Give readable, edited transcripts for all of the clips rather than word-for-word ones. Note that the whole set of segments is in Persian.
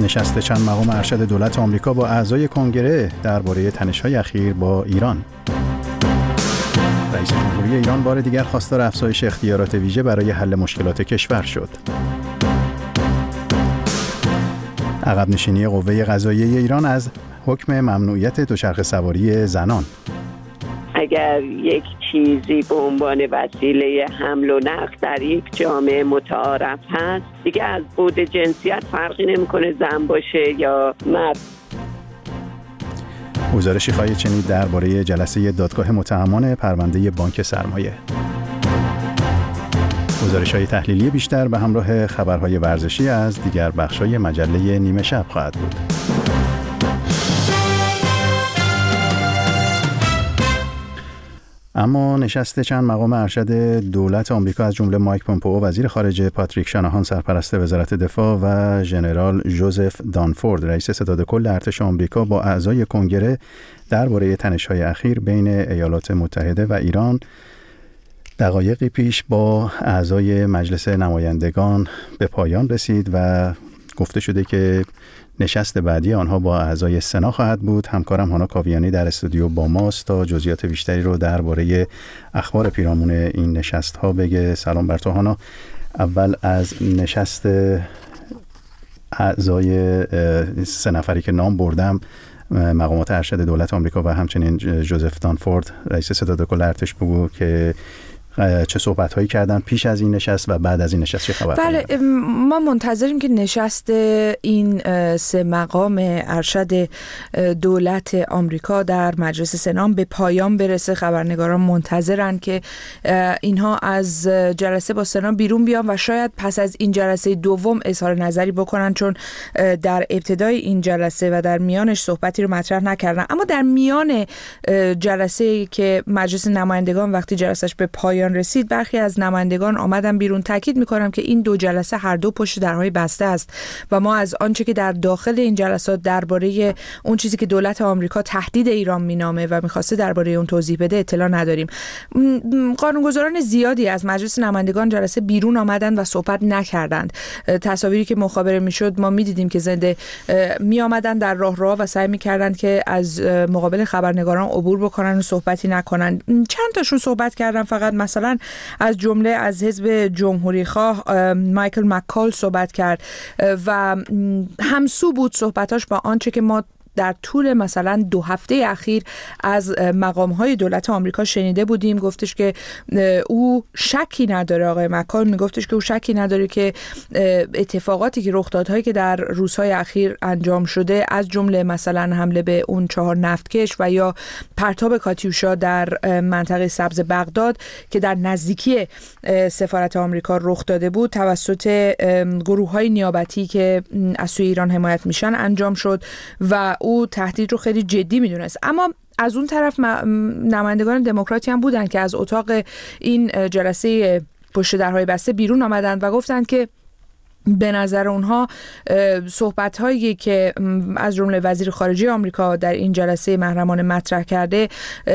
نشست چند مقام ارشد دولت آمریکا با اعضای کنگره درباره تنش‌های اخیر با ایران. رئیس جمهوری ایران بار دیگر خواستار افزایش اختیارات ویژه برای حل مشکلات کشور شد. عقب نشینی قوه قضاییه ایران از حکم ممنوعیت دوچرخه سواری زنان. اگر یک چیزی به عنوان وسیله حمل و نقل در یک جامعه متعارف هست، دیگه از بود جنسیت فرقی نمیکنه زن باشه یا مرد. گزارشی خواهید شنید درباره جلسه دادگاه متهمان پرونده بانک سرمایه. گزارش‌های تحلیلی بیشتر به همراه خبرهای ورزشی از دیگر بخش‌های مجله نیمه شب خواهد بود. اما نشست چند مقام ارشد دولت آمریکا از جمله مایک پومپئو وزیر خارجه، پاتریک شاناهان سرپرست وزارت دفاع و ژنرال جوزف دانفورد رئیس ستاد کل ارتش آمریکا با اعضای کنگره درباره تنش‌های اخیر بین ایالات متحده و ایران دقایقی پیش با اعضای مجلس نمایندگان به پایان رسید و گفته شده که نشست بعدی آنها با اعضای سنا خواهد بود. همکارم هانا کاویانی در استودیو با ماست تا جزئیات بیشتری رو درباره اخبار پیرامون این نشست ها بگه. سلام بر تو هانا. اول از نشست اعضای 3 نفری که نام بردم، مقامات ارشد دولت آمریکا و همچنین جوزف دانفورد رئیس ستاد کل ارتش، بگو که چه صحبت‌هایی کردن پیش از این نشست و بعد از این نشست چه خبر؟ بله، ما منتظریم که نشست این 3 مقام ارشد دولت آمریکا در مجلس سنا به پایان برسه. خبرنگاران منتظرن که اینها از جلسه با سنا بیرون بیان و شاید پس از این جلسه دوم اظهار نظری بکنن، چون در ابتدای این جلسه و در میانش صحبتی رو مطرح نکردن. اما در میان جلسه که مجلس نمایندگان وقتی جلسهش به پایان رسید، برخی از نمایندگان آمدن بیرون. تاکید میکنم که این 2 جلسه هر دو پشت درهای بسته است و ما از آنچه که در داخل این جلسات درباره اون چیزی که دولت آمریکا تهدید ایران مینامه و میخواسته درباره اون توضیح بده اطلاع نداریم. قانونگذاران زیادی از مجلس نمایندگان جلسه بیرون آمدند و صحبت نکردند. تصاویری که مخابره میشد ما میدیدیم که زنده می آمدن در راه و سعی میکردند که از مقابل خبرنگاران عبور بکنن و صحبتی نکنن. چند تاشون صحبت کردن، فقط مثلا از جمله از حزب جمهوری خواه مایکل مکال صحبت کرد و همسو بود صحبتاش با آنچه که ما در طول مثلا 2 هفته اخیر از مقام‌های دولت آمریکا شنیده بودیم. گفتش که او شکی نداره، آقای مکال میگفتش که او شکی نداره که اتفاقاتی که رخدادهایی که در روزهای اخیر انجام شده، از جمله مثلا حمله به اون 4 نفتکش و یا پرتاب کاتیوشا در منطقه سبز بغداد که در نزدیکی سفارت آمریکا رخ داده بود توسط گروه‌های نیابتی که از سوی ایران حمایت میشن انجام شد و او تهدید رو خیلی جدی میدونست. اما از اون طرف نمایندگان دموکراتی هم بودن که از اتاق این جلسه پشت درهای بسته بیرون آمدند و گفتند که به نظر اونها صحبت‌هایی که از جمله وزیر خارجه آمریکا در این جلسه محرمانه مطرح کرده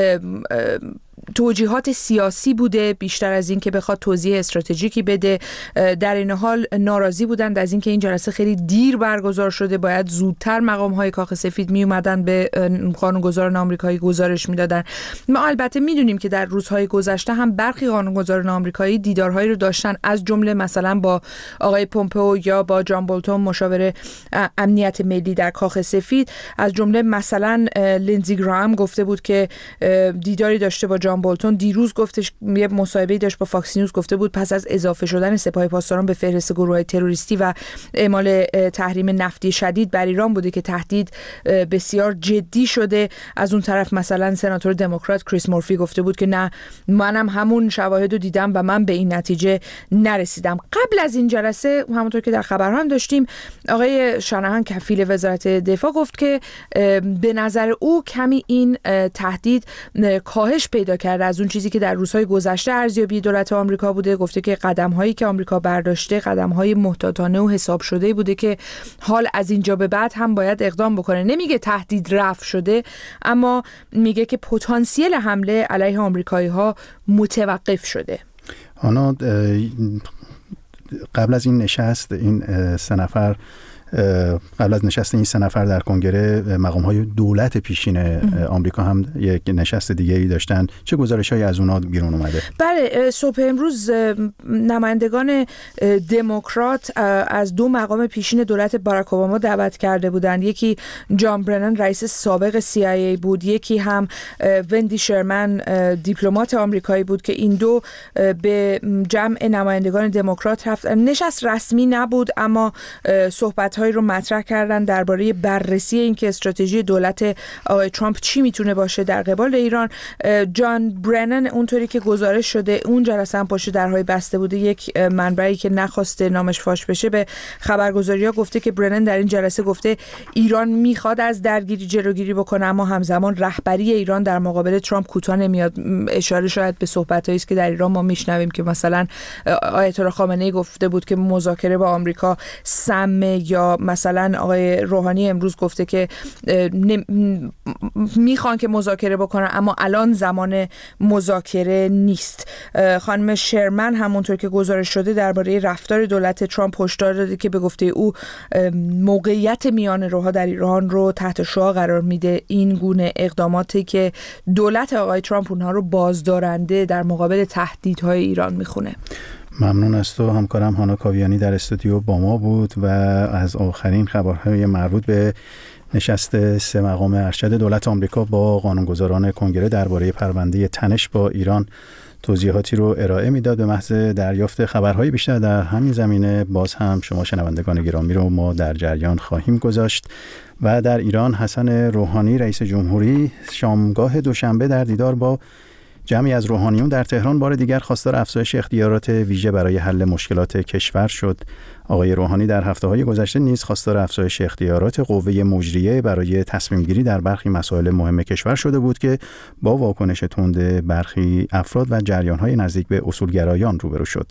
توجیهات سیاسی بوده بیشتر از این که بخواد توضیح استراتژیکی بده. در این حال ناراضی بودند از این که این جلسه خیلی دیر برگزار شده، باید زودتر مقام‌های کاخ سفید می اومدن به قانونگذاران آمریکایی گزارش میدادن. ما البته میدونیم که در روزهای گذشته هم برخی قانونگذاران آمریکایی دیدارهایی رو داشتن، از جمله مثلا با آقای پومپئو یا با جان بولتون مشاور امنیت ملی در کاخ سفید. از جمله مثلا لینزی گراهام گفته بود که دیداری داشته با جان بولتون. دیروز گفتش یه مصاحبه‌ای داشت با فاکس نیوز، گفته بود پس از اضافه شدن سپاه پاسداران به فهرست گروه‌های تروریستی و اعمال تحریم نفتی شدید بر ایران بوده که تهدید بسیار جدی شده. از اون طرف مثلا سناتور دموکرات کریس مورفی گفته بود که نه، منم همون شواهد رو دیدم و من به این نتیجه نرسیدم. قبل از این جلسه همونطور که در خبرها هم داشتیم، آقای شاناهان کفیل وزارت دفاع گفت که به نظر او کمی این تهدید کاهش پیدا کرده از اون چیزی که در روزهای گذشته ارزیابی دولت آمریکا بوده. گفته که قدم‌هایی که آمریکا برداشته قدم‌های محتاطانه و حساب شده بوده که حال از اینجا به بعد هم باید اقدام بکنه. نمیگه تهدید رفع شده، اما میگه که پتانسیل حمله علیه آمریکایی‌ها متوقف شده. آنا قبل از این نشست این 3 نفر قبل از نشست این 3 نفر در کنگره مقام‌های دولت پیشین آمریکا هم یک نشست دیگه‌ای داشتن. چه گزارش‌هایی از اونها بیرون اومده؟ بله، صبح امروز نمایندگان دموکرات از 2 مقام پیشین دولت باراک اوباما دعوت کرده بودند. یکی جان برنن رئیس سابق CIA بود، یکی هم وندی شرمن دیپلمات آمریکایی بود که این 2 به جمع نمایندگان دموکرات رفتن. نشست رسمی نبود اما صحبت‌هایی رو مطرح کردن درباره بررسی اینکه استراتژی دولت آقای ترامپ چی میتونه باشه در قبال ایران. جان برنن اونطوری که گزارش شده اون جلسه هم پشت درهای بسته بوده. یک منبعی که نخواسته نامش فاش بشه به خبرگزاری‌ها گفته که برنن در این جلسه گفته ایران میخواد از درگیری جلوگیری بکنه اما همزمان رهبری ایران در مقابل ترامپ کوتاه نمیاد. اشاره شاید به صحبتایی است که در ایران ما میشنویم که مثلا آیت الله خامنه‌ای گفته بود که مذاکره با آمریکا سمه، یا مثلا آقای روحانی امروز گفته که میخوان که مذاکره بکنن اما الان زمان مذاکره نیست. خانم شرمن همونطور که گزارش شده درباره رفتار دولت ترامپ هشدار داده که به گفته او موقعیت میانه‌روها در ایران رو تحت شعاع قرار میده. این گونه اقداماتی که دولت آقای ترامپ اونها رو بازدارنده در مقابل تهدیدهای ایران میخونه. ممنون از تو. همکارم هانا کاویانی در استودیو با ما بود و از آخرین خبرهای مربوط به نشست 3 مقام ارشد دولت آمریکا با قانونگذاران کنگره درباره پرونده تنش با ایران توضیحاتی رو ارائه میداد. به محض دریافت خبرهای بیشتر در همین زمینه باز هم شما شنوندگان گرامی رو ما در جریان خواهیم گذاشت. و در ایران حسن روحانی رئیس جمهوری شامگاه دوشنبه در دیدار با جمعی از روحانیون در تهران بار دیگر خواستار افزایش اختیارات ویژه برای حل مشکلات کشور شد. آقای روحانی در هفته‌های گذشته نیز خواستار افزایش اختیارات قوه مجریه برای تصمیم گیری در برخی مسائل مهم کشور شده بود که با واکنش تند برخی افراد و جریان‌های نزدیک به اصولگرایان روبرو شد.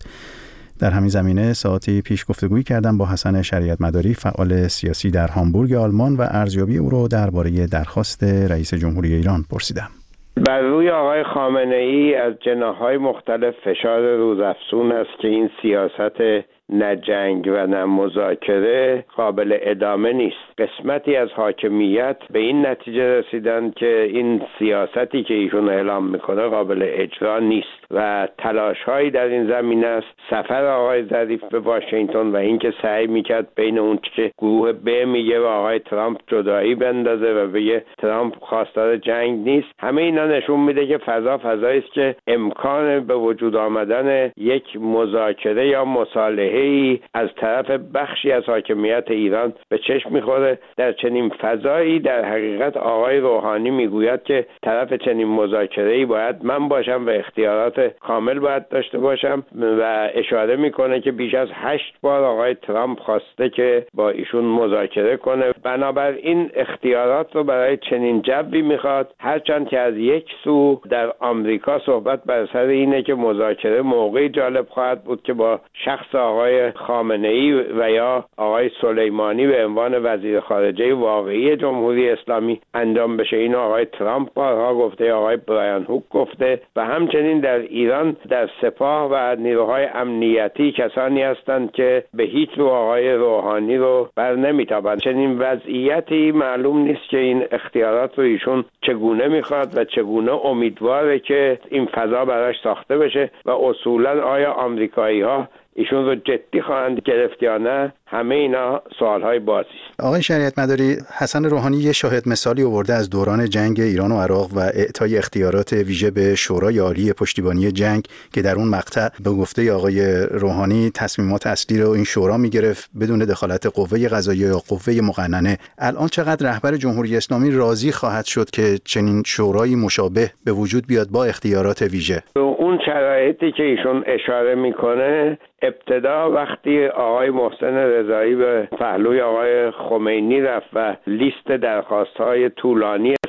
در همین زمینه ساعتی پیش گفتگویی کردم با حسن شریعت مداری فعال سیاسی در هامبورگ آلمان و ارزیابی او را درباره درخواست رئیس جمهوری ایران پرسیدم. بر روی آقای خامنه‌ای از جناح‌های مختلف فشار روزافزون است که این سیاست نه جنگ و نه مذاکره قابل ادامه نیست. قسمتی از حاکمیت به این نتیجه رسیدن که این سیاستی که ایشون اعلام میکنه قابل اجرا نیست و تلاش‌هایی در این زمینه است. سفر آقای ظریف به واشنگتن و اینکه سعی میکرد بین اون که گروه ب میگه و آقای ترامپ جدایی بندازه و بگه ترامپ خواستار جنگ نیست، همه اینا نشون میده که فضایی است که امکان به وجود آمدن یک مذاکره یا مصالحه از طرف بخشی از حاکمیت ایران به چشم میخوره. در چنین فضایی در حقیقت آقای روحانی میگوید که طرف چنین مذاکره‌ای باید من باشم و اختیارات کامل باید داشته باشم و اشاره میکنه که بیش از 8 بار آقای ترامپ خواسته که با ایشون مذاکره کنه. بنابراین اختیارات رو برای چنین جوی میخواد، هرچند که از یک سو در آمریکا صحبت بر سر اینه که مذاکره موقعی جالب خواهد بود که با شخص آقای خامنه‌ای و یا آقای سلیمانی به عنوان وزیر خارجه واقعی جمهوری اسلامی انجام بشه. اینو آقای ترامپ بارها گفته، آقای برایان هوک گفته و همچنین در ایران در سپاه و نیروهای امنیتی کسانی هستند که به هیچ رو آقای روحانی رو بر نمیتابند. چنین وضعیتی معلوم نیست که این اختیارات رو ایشون چگونه میخواد و چگونه امیدواره که این فضا براش ساخته بشه و اصولا آیا آمریکایی‌ها ایشون رو جدی خواهند گرفت یا نه، همه اینا سوالهای بازی است. آقای شریعت مداری، حسن روحانی یه شاهد مثالی آورده از دوران جنگ ایران و عراق و اعطای اختیارات ویژه به شورای عالی پشتیبانی جنگ که در اون مقطع به گفته آقای روحانی تصمیمات اصلی رو این شورا میگرفت بدون دخالت قوه قضاییه یا قوه مقننه. الان چقدر رهبر جمهوری اسلامی راضی خواهد شد که چنین شورایی مشابه به وجود بیاد با اختیارات ویژه؟ اون شرایطی که ایشون اشاره میکنه ابتدا وقتی آقای محسن رضایی به پهلوی آقای خمینی رفت و لیست درخواست‌های طولانی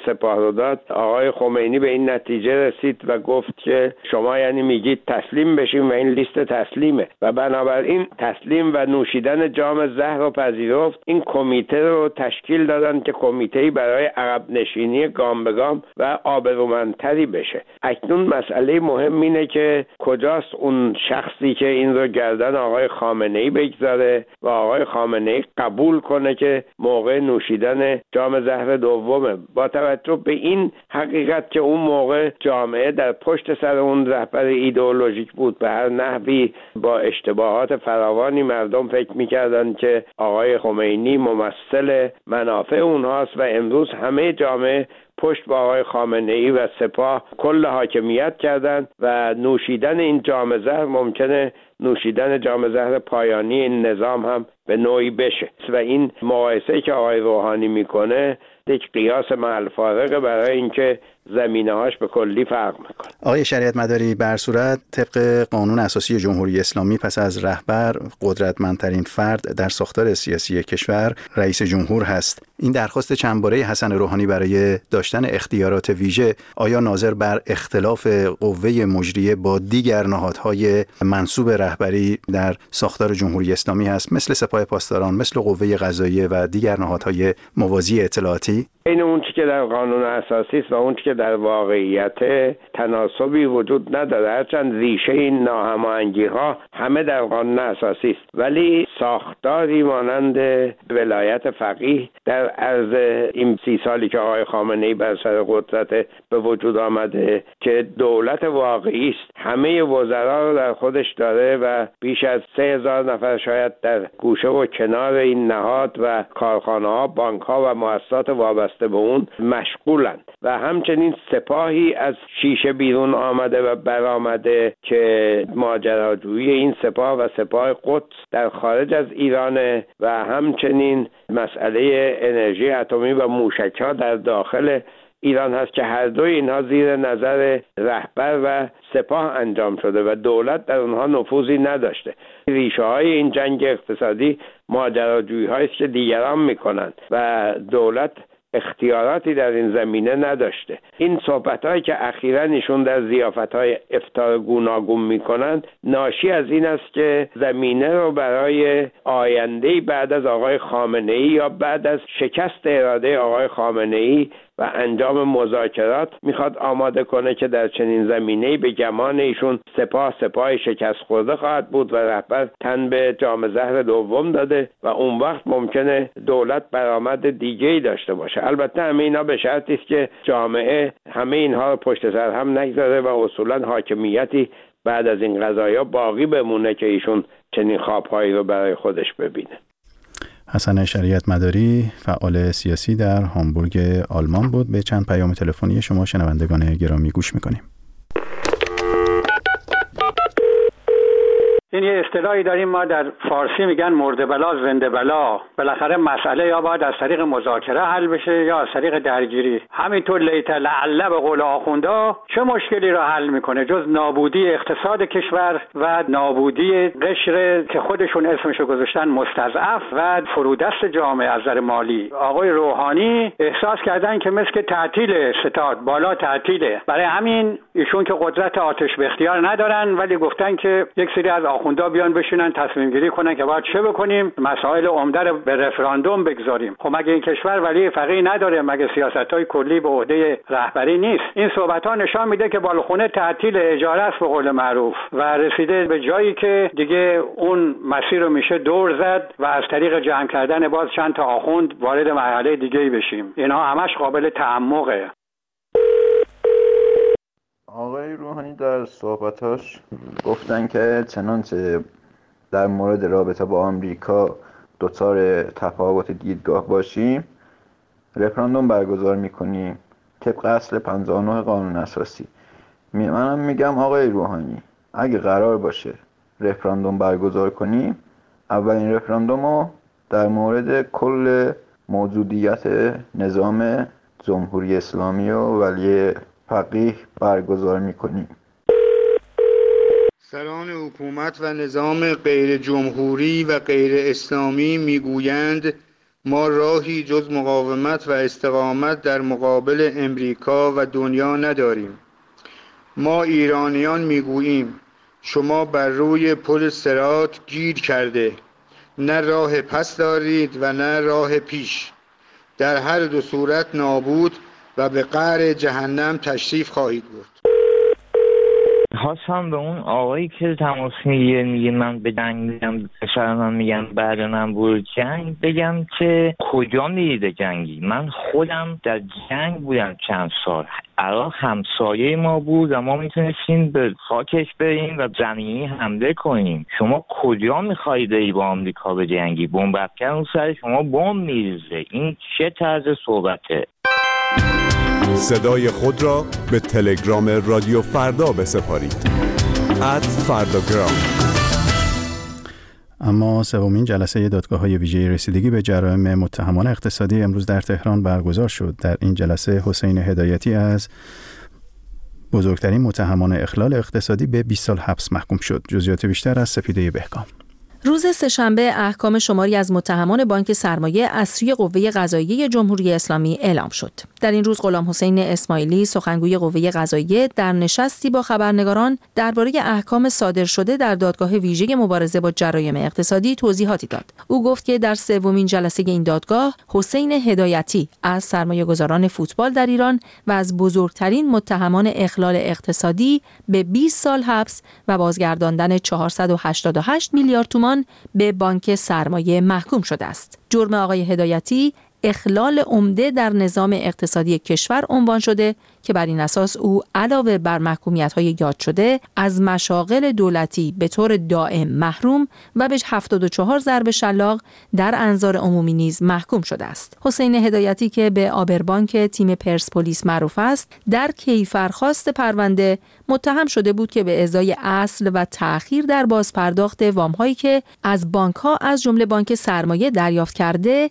سپاه رو داد، آقای خمینی به این نتیجه رسید و گفت که شما یعنی میگید تسلیم بشیم و این لیست تسلیمه و بنابراین تسلیم و نوشیدن جام زهر رو پذیرفت. این کمیته رو تشکیل دادن که کمیته‌ای برای عقب نشینی گام به گام و آبرومندتری بشه. اکنون مسئله مهم اینه که کجاست اون شخصی که این رو گردن آقای خامنه‌ای بگذاره و آقای خامنه‌ای قبول کنه که موقع نوشیدن جام زهر دومه، با توجه به این حقیقت که اون موقع جامعه در پشت سر اون رهبر ایدئولوژیک بود. به هر نحوی با اشتباهات فراوانی مردم فکر می‌کردن که آقای خمینی ممثل منافع اونهاست و امروز همه جامعه پشت با آقای خامنه‌ای و سپاه کل حاکمیت کردند و نوشیدن این جام زهر ممکنه نوشیدن جام زهر پایانی این نظام هم به نوعی بشه و این مقایسه‌ای که آقای روحانی میکنه یک قیاس مع الفارقه برای اینکه زمینه‌هاش به کلی فرق میکنه. آقای شریعت مداری، بر صورت طبق قانون اساسی جمهوری اسلامی پس از رهبر قدرتمندترین فرد در ساختار سیاسی کشور رئیس جمهور هست. این درخواست چندباره حسن روحانی برای داشتن اختیارات ویژه آیا ناظر بر اختلاف قوه مجریه با دیگر نهادهای منسوب رهبری در ساختار جمهوری اسلامی هست، مثل سپاه پاسداران، مثل قوه قضاییه و دیگر نهادهای موازی اطلاعاتی؟ این اون چیزی که در قانون اساسی است و اون چیزی که در واقعیت تناسبی وجود نداره، هرچند ریشه این ناهماهنگی‌ها همه در قانون اساسی است، ولی ساختاری مانند ولایت فقیه در عرض این 30 سالی که آقای خامنه‌ای بر سر قدرت به وجود آمده که دولت واقعی است، همه وزرا رو در خودش داره و بیش از 3000 نفر شاید در گوشه و کنار این نهاد و کارخانه‌ها، بانک‌ها و مؤسسات وابسته به اون مشغولند و همچنین سپاهی از شیشه بیرون آمده و برآمده که ماجراجویی این سپاه و سپاه قدس در خارج از ایران و همچنین مسئله انرژی اتمی و موشک‌ها در داخل ایران هست که هر دوی اینها زیر نظر رهبر و سپاه انجام شده و دولت در اونها نفوذی نداشته. ریشه های این جنگ اقتصادی ماجراجویی هاییست که دیگران میکنند و دولت اختیاراتی در این زمینه نداشته. این صحبت‌هایی که اخیراً ایشون در ضیافت‌های افطار گوناگون می‌کنند ناشی از این است که زمینه رو برای آینده‌ای بعد از آقای خامنه‌ای یا بعد از شکست اراده آقای خامنه‌ای و انجام مذاکرات میخواد آماده کنه که در چنین زمینه‌ای به گمان ایشون سپاه شکست خورده خواهد بود و رهبر تن به جام زهر دوم داده و اون وقت ممکنه دولت برآمد دیگه‌ای داشته باشه. البته همه اینا به شرطی است که جامعه همه اینها رو پشت سر هم نگذاره و اصولاً حاکمیتی بعد از این قضایا باقی بمونه که ایشون چنین خوابهایی رو برای خودش ببینه. حسن شریعت مداری، فعال سیاسی در هامبورگ آلمان بود. به چند پیام تلفنی شما شنوندگان گرامی گوش میکنیم. این یه اصطلاحی داریم ما در فارسی میگن مرده بلا زنده بلا. بالاخره مسئله یا باید از طریق مذاکره حل بشه یا از طریق درگیری. همینطور لیت لعله به قول آخوندا چه مشکلی را حل میکنه جز نابودی اقتصاد کشور و نابودی قشر که خودشون اسمشو گذاشتن مستضعف و فرودست جامعه از نظر مالی. آقای روحانی احساس کردن که مثل تعطیل ستاد بالا تعطیله، برای همین ایشون که قدرت آتش به اختیار ندارن ولی گفتن که یک سری از آخوندا بیان بشینن تصمیم گیری کنن که باید چه بکنیم، مسائل عمده رو به رفراندوم بگذاریم. خب مگه این کشور ولی فقیه نداره؟ مگه سیاست‌های کلی به عهده رهبری نیست؟ این صحبت‌ها نشان میده که بالخونه تعطیل اجاره است به قول معروف و رسیده به جایی که دیگه اون مسیر رو میشه دور زد و از طریق جمع کردن باز چند تا آخوند وارد مرحله دیگه‌ای بشیم. اینا همش قابل تعمقه. آقای روحانی در صحبتاش گفتن که چنانچه در مورد رابطه با آمریکا دچار تفاوت دیدگاه باشیم رفراندوم برگزار میکنیم طبق اصل 59 قانون اساسی. منم میگم آقای روحانی اگه قرار باشه رفراندوم برگزار کنیم اولین رفراندوم رو در مورد کل موجودیت نظام جمهوری اسلامی و ولی فقیه برگزار میکنیم. سران حکومت و نظام غیر جمهوری و غیر اسلامی میگویند ما راهی جز مقاومت و استقامت در مقابل امریکا و دنیا نداریم. ما ایرانیان میگوییم شما بر روی پل صراط گیر کرده، نه راه پس دارید و نه راه پیش. در هر دو صورت نابود و به قعر جهنم تشریف خواهید برد. خواستم به اون آقایی که تماس میگه من به جنگ میگم، پسر من میگم بعد من برو جنگ، بگم که کجا میریده جنگی؟ من خودم در جنگ بودم چند سال. عراق همسایه ما بود و ما میتونستیم به خاکش بریم و زمینی حمله کنیم. شما کجا میخوایی بری با آمریکا به جنگی؟ بمب افکن اون سر شما بمب میریزه. این چه طرز صحبته؟ صدای خود را به تلگرام رادیو فردا بسپارید. @فرداگرام. اما سومین جلسه دادگاه‌های ویژه رسیدگی به جرایم متهمان اقتصادی امروز در تهران برگزار شد. در این جلسه حسین هدایتی از بزرگترین متهمان اخلال اقتصادی به 20 سال حبس محکوم شد. جزئیات بیشتر از سپیده بهکام. روز سه‌شنبه احکام شماری از متهمان بانک سرمایه از سوی قوه قضاییه جمهوری اسلامی اعلام شد. در این روز غلام حسین اسماعیلی سخنگوی قوه قضاییه در نشستی با خبرنگاران درباره احکام صادر شده در دادگاه ویژه مبارزه با جرایم اقتصادی توضیحاتی داد. او گفت که در سومین جلسه این دادگاه حسین هدایتی از سرمایه‌گذاران فوتبال در ایران و از بزرگترین متهمان اخلال اقتصادی به 20 سال حبس و بازگرداندن 488 میلیارد تومان به بانک سرمایه محکوم شده است. جرم آقای هدایتی اخلال عمده در نظام اقتصادی کشور عنوان شده که بر این اساس او علاوه بر محکومیت‌های یاد شده از مشاغل دولتی به طور دائم محروم و به 74 ضرب شلاق در انظار عمومی نیز محکوم شده است. حسین هدایتی که به آبربانک تیم پرسپولیس معروف است، در کیفرخواست پرونده متهم شده بود که به ازای اصل و تأخیر در بازپرداخت وام‌هایی که از بانک‌ها از جمله بانک سرمایه دریافت کرده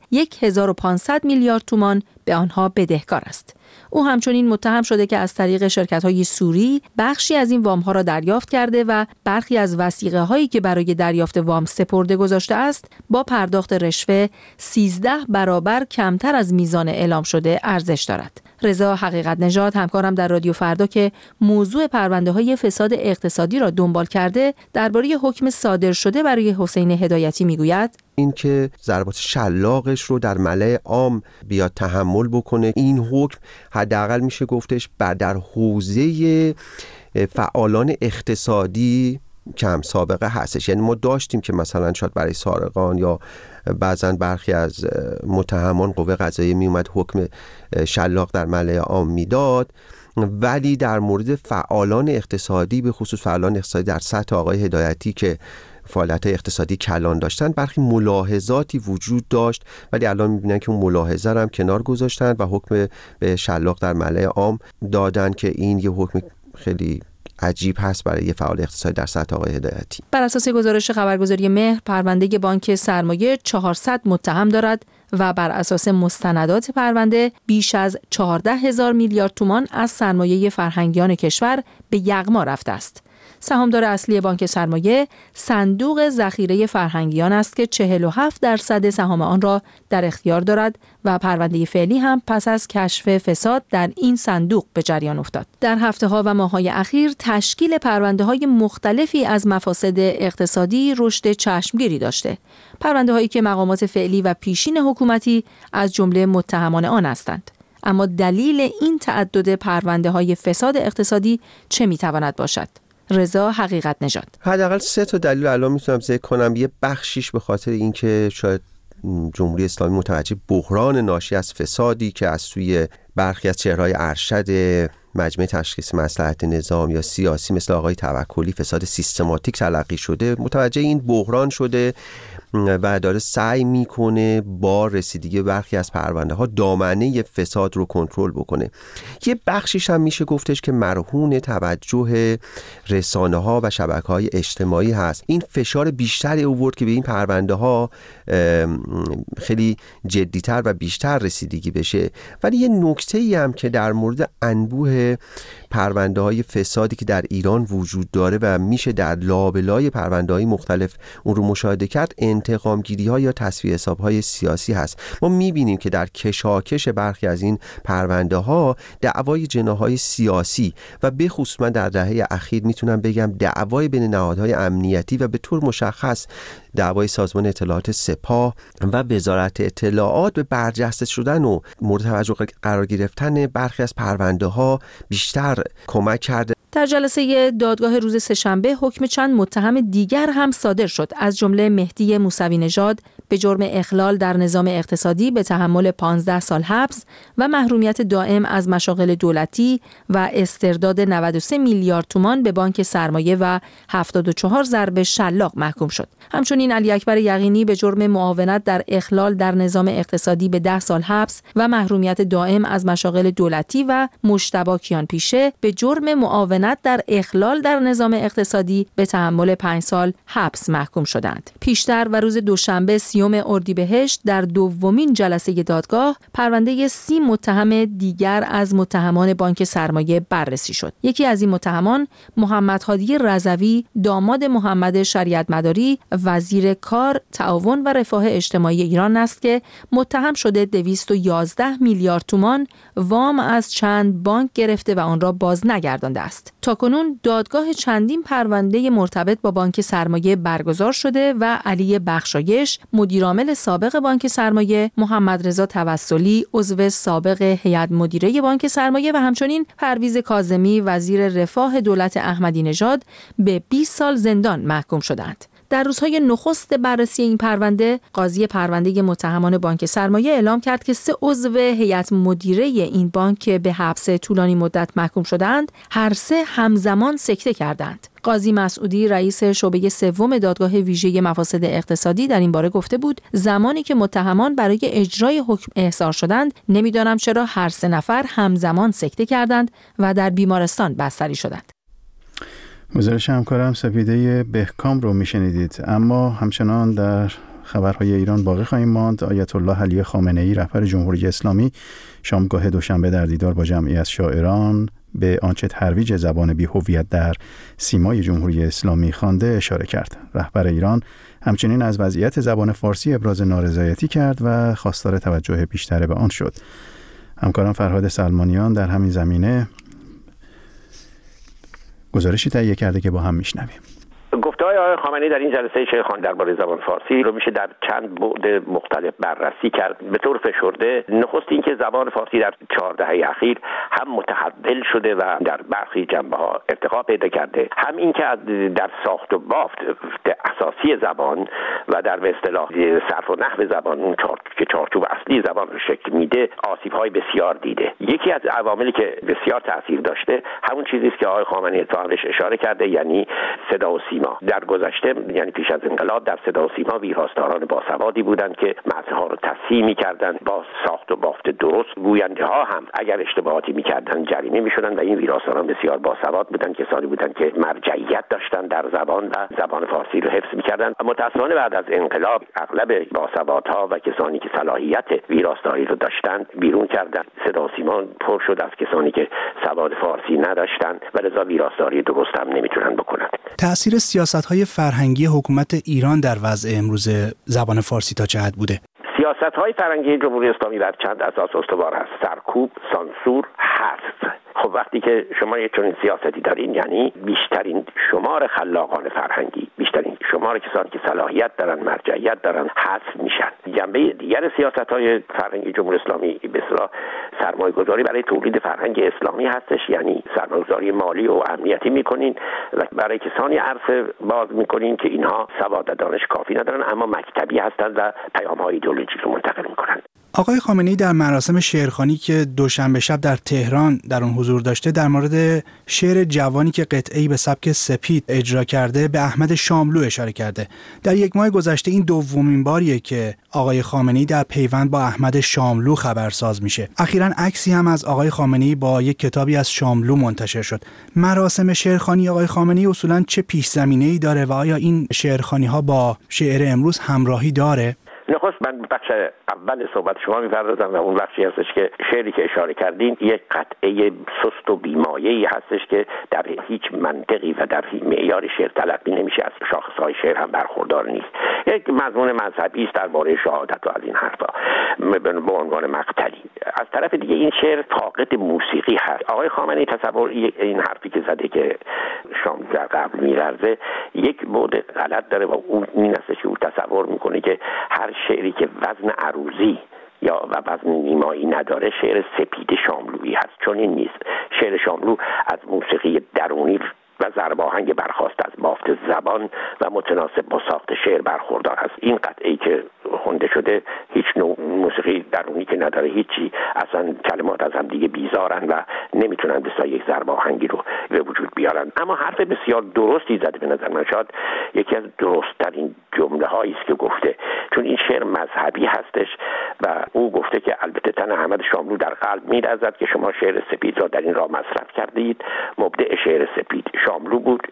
1500 میلیارد تومان به آنها بدهکار است. او همچنین متهم شده که از طریق شرکت‌های سوری بخشی از این وام‌ها را دریافت کرده و برخی از وثیقه‌هایی که برای دریافت وام سپرده گذاشته است با پرداخت رشوه 13 برابر کمتر از میزان اعلام شده ارزش دارد. رضا حقیقت نژاد همکارم در رادیو فردا که موضوع پرونده‌های فساد اقتصادی را دنبال کرده درباره حکم صادر شده برای حسین هدایتی میگوید این که ضربات شلاقش رو در ملأ عام بیاد تحمل بکنه، این حکم حداقل میشه گفتش در حوزه فعالان اقتصادی کم سابقه هستش. یعنی ما داشتیم که مثلا شاید برای سارقان یا بعضن برخی از متهمان قوه قضاییه میومد حکم شلاق در ملأ عام میداد، ولی در مورد فعالان اقتصادی به خصوص فعالان اقتصادی در سطح آقای هدایتی که فعالیت اقتصادی کلان داشتن برخی ملاحظاتی وجود داشت، ولی الان میبینن که اون ملاحظه رو هم کنار گذاشتن و حکم به شلاق در ملأ عام دادن که این یه حکم خیلی عجیب هست برای یه فعال اقتصادی در سطح آقای هدایتی. بر اساس گزارش خبرگزاری مهر، پرونده بانک سرمایه 400 متهم دارد و بر اساس مستندات پرونده بیش از 14,000 میلیارد تومان از سرمایه فرهنگیان کشور به یغما رفته است. سهامدار اصلی بانک سرمایه صندوق ذخیره فرهنگیان است که 47% سهام آن را در اختیار دارد و پرونده فعلی هم پس از کشف فساد در این صندوق به جریان افتاد. در هفته‌ها و ماه‌های اخیر تشکیل پرونده‌های مختلفی از مفاسد اقتصادی رشد چشمگیری داشته. پرونده‌هایی که مقامات فعلی و پیشین حکومتی از جمله متهمان آن هستند. اما دلیل این تعدد پرونده‌های فساد اقتصادی چه می‌تواند باشد؟ رضا حقیقت نژاد. حداقل 3 تا دلیل الان میتونم ذکر کنم. یه بخشیش به خاطر اینکه شاید جمهوری اسلامی متوجه بحران ناشی از فسادی که از سوی برخی از چهره‌های ارشد مجمع تشخیص مصلحت نظام یا سیاسی مثل آقای توکلی فساد سیستماتیک تلقی شده، متوجه این بحران شده و داره سعی میکنه با رسیدگی برخی از پرونده ها دامنه فساد رو کنترل بکنه. یه بخشیش هم میشه گفتش که مرهون توجه رسانه ها و شبکه های اجتماعی هست. این فشار بیشتری آورد که به این پرونده ها خیلی جدیتر و بیشتر رسیدگی بشه. ولی یه نکته‌ای هم که در مورد انبوه توجه پرونده‌های فسادی که در ایران وجود داره و میشه در لابلای پرونده‌های مختلف اون رو مشاهده کرد، انتقام‌گیری‌ها یا تصفیه حساب‌های سیاسی هست. ما می‌بینیم که در کشاکش برخی از این پرونده‌ها دعوای جناح‌های سیاسی و به خصوص من در دهه اخیر میتونم بگم دعوای بین نهادهای امنیتی و به طور مشخص دعوای سازمان اطلاعات سپاه و وزارت اطلاعات به برجسته شدن و مورد توجه قرار گرفتن برخی از پرونده‌ها بیشتر کمک کرده. در جلسه دادگاه روز سه‌شنبه حکم چند متهم دیگر هم صادر شد، از جمله مهدی موسوی نژاد به جرم اخلال در نظام اقتصادی به تحمل 15 سال حبس و محرومیت دائم از مشاغل دولتی و استرداد 93 میلیارد تومان به بانک سرمایه و 74 ضرب شلاق محکوم شد. همچنین علی اکبر یقینی به جرم معاونت در اخلال در نظام اقتصادی به 10 سال حبس و محرومیت دائم از مشاغل دولتی و مجتبی کیانپیشه به جرم معاونت در اخلال در نظام اقتصادی به تحمل 5 سال حبس محکوم شدند. پیشتر و روز دوشنبه 30 اردیبهشت در دومین جلسه دادگاه پرونده 30 متهم دیگر از متهمان بانک سرمایه بررسی شد. یکی از این متهمان محمد هادی رضوی، داماد محمد شریعت مداری، وزیر کار، تعاون و رفاه اجتماعی ایران است که متهم شده 211 میلیارد تومان وام از چند بانک گرفته و آن را باز نگردانده است. تاکنون دادگاه چندین پرونده مرتبط با بانک سرمایه برگزار شده و علی بخشایش، مدیرعامل سابق بانک سرمایه، محمد رضا توسلی، عضو سابق هیئت مدیره بانک سرمایه و همچنین پرویز کاظمی، وزیر رفاه دولت احمدی نژاد به 20 سال زندان محکوم شدند. در روزهای نخست بررسی این پرونده، قاضی پرونده متهمان بانک سرمایه اعلام کرد که 3 عضو هیئت مدیره این بانک که به حبس طولانی مدت محکوم شدند، هر 3 همزمان سکته کردند. قاضی مسعودی، رئیس شعبه 3 دادگاه ویژه مفاسد اقتصادی، در این باره گفته بود زمانی که متهمان برای اجرای حکم احضار شدند، نمیدانم چرا هر 3 نفر همزمان سکته کردند و در بیمارستان بستری شدند. گزارش همکارم سپیده بهکام رو میشنیدید. اما همچنان در خبرهای ایران باقی خواهیم ماند. آیت الله علی خامنه‌ای رهبر جمهوری اسلامی شامگاه دوشنبه در دیدار با جمعی از شاعران به آنچه ترویج زبان بی‌هویت در سیمای جمهوری اسلامی خوانده اشاره کرد. رهبر ایران همچنین از وضعیت زبان فارسی ابراز نارضایتی کرد و خواستار توجه بیشتر به آن شد. همکارم فرهاد سلمانیان در همین زمینه گزارشی تهیه کرده که با هم میشنویم. گفته‌های آقای خامنه‌ای در این جلسه شیخان درباره زبان فارسی رو میشه در چند بعد مختلف بررسی کرد به طور فشرده. نخست این که زبان فارسی در 4 دهه اخیر هم متحول شده و در برخی جنبه‌ها ارتقا پیدا کرده، هم این که در ساخت و بافت اساسی زبان و در به اصطلاح صرف و نحو زبان، اون که چارچوب اصلی زبان رو شکل میده، آسیب‌های بسیار دیده. یکی از عواملی که بسیار تاثیر داشته همون چیزی است که آقای خامنه‌ای اتفاقاً اشاره کرده، یعنی صدا و سیما. در گذشته، یعنی پیش از انقلاب، در صدا و سیما ویراستاران باسوادی بودند که متن‌ها رو تصحیح می‌کردند، با ساخت و بافت درست. گوینده‌ها هم اگر اشتباهاتی می‌کردند جریمه می‌شدند و این ویراستاران بسیار باسواد بودند، کسانی بودند که مرجعیت داشتند در زبان و زبان فارسی رو حفظ می‌کردند. اما متأسفانه بعد از انقلاب اغلب باسوادها و کسانی که صلاحیت ویراستاری رو داشتند بیرون کردند. صدا و سیما پر شد از کسانی که سواد فارسی نداشتند و لذا ویراستاری درست هم نمی‌تونن بکنند. تأثیر سیاست‌های فرهنگی حکومت ایران در وضع امروز زبان فارسی تا چه حد بوده؟ سیاست‌های فرهنگی جمهوری اسلامی بر چند اساس استوار است: سرکوب، سانسور، حذف. خب وقتی که شما یک چنین سیاستی دارین، یعنی بیشترین شمار خلاقان فرهنگی، بیشترین شمار کسانی که صلاحیت دارن، مرجعیت دارن، حذف میشن. جنبه دیگر سیاست‌های فرهنگی جمهوری اسلامی به اصطلاح سرمایه‌گذاری برای تولید فرهنگ اسلامی هستش، یعنی سرمایه‌گذاری مالی و امنیتی میکنین و برای کسانی عرصه باز میکنین که اینها سواد و دانش کافی ندارن اما مکتبی هستند و پیام‌های ایدئولوژیک رو منتقل میکنن. آقای خامنه‌ای در مراسم شعرخوانی که دوشنبه شب در تهران در اون حضور داشته، در مورد شعر جوانی که قطعه‌ای به سبک سپید اجرا کرده به احمد شاملو اشاره کرده. در 1 ماه گذشته این دومین باریه که آقای خامنه‌ای در پیوند با احمد شاملو خبرساز میشه. اخیراً عکسی هم از آقای خامنه‌ای با یک کتابی از شاملو منتشر شد. مراسم شعرخوانی آقای خامنه‌ای اصولاً چه پیش‌زمینه‌ای داره و آیا این شعرخوانی‌ها با شعر امروز همراهی داره؟ نخست من بخش اول صحبت شما می‌پردازم و اون بخشی هستش که شعری که اشاره کردین یک قطعه سست و بیمایه‌ای هستش که در هیچ منطقی و در هیچ معیار شعر تلقی نمیشه، از شاخص‌های شعر هم برخوردار نیست. یک مضمون مذهبی است درباره شهادت و از این حرفا به عنوان مقتلی. از طرف دیگه این شعر فاقد موسیقی هست. آقای خامنه‌ای تصور این حرفی که زده که شام در قبل می‌لرزه یک بعد غلط داره و اون این است که او تصور میکنه که هر شعری که وزن عروضی یا و وزن نیمایی نداره شعر سپید شاملویی هست، چون این نیست. شعر شاملو از موسیقی درونی و ضرب آهنگ برخواست از بافت زبان و متناسب با ساخت شعر برخوردار است. این قطعه‌ای که خونده شده هیچ نوع موسیقی درونی که نداره، هیچی، اصلا کلمات از هم دیگه بیزارن و نمیتونن به یک ضرب آهنگی رو به وجود بیارن. اما حرف بسیار درستی زده، به نظر من شاید یکی از درست‌ترین جمله‌هایی است که گفته، چون این شعر مذهبی هستش و او گفته که البته تن احمد شاملو در قلب می‌لرزد که شما شعر سپید را در این راه مصرف کردید. مبدع شعر سپید شاملو بود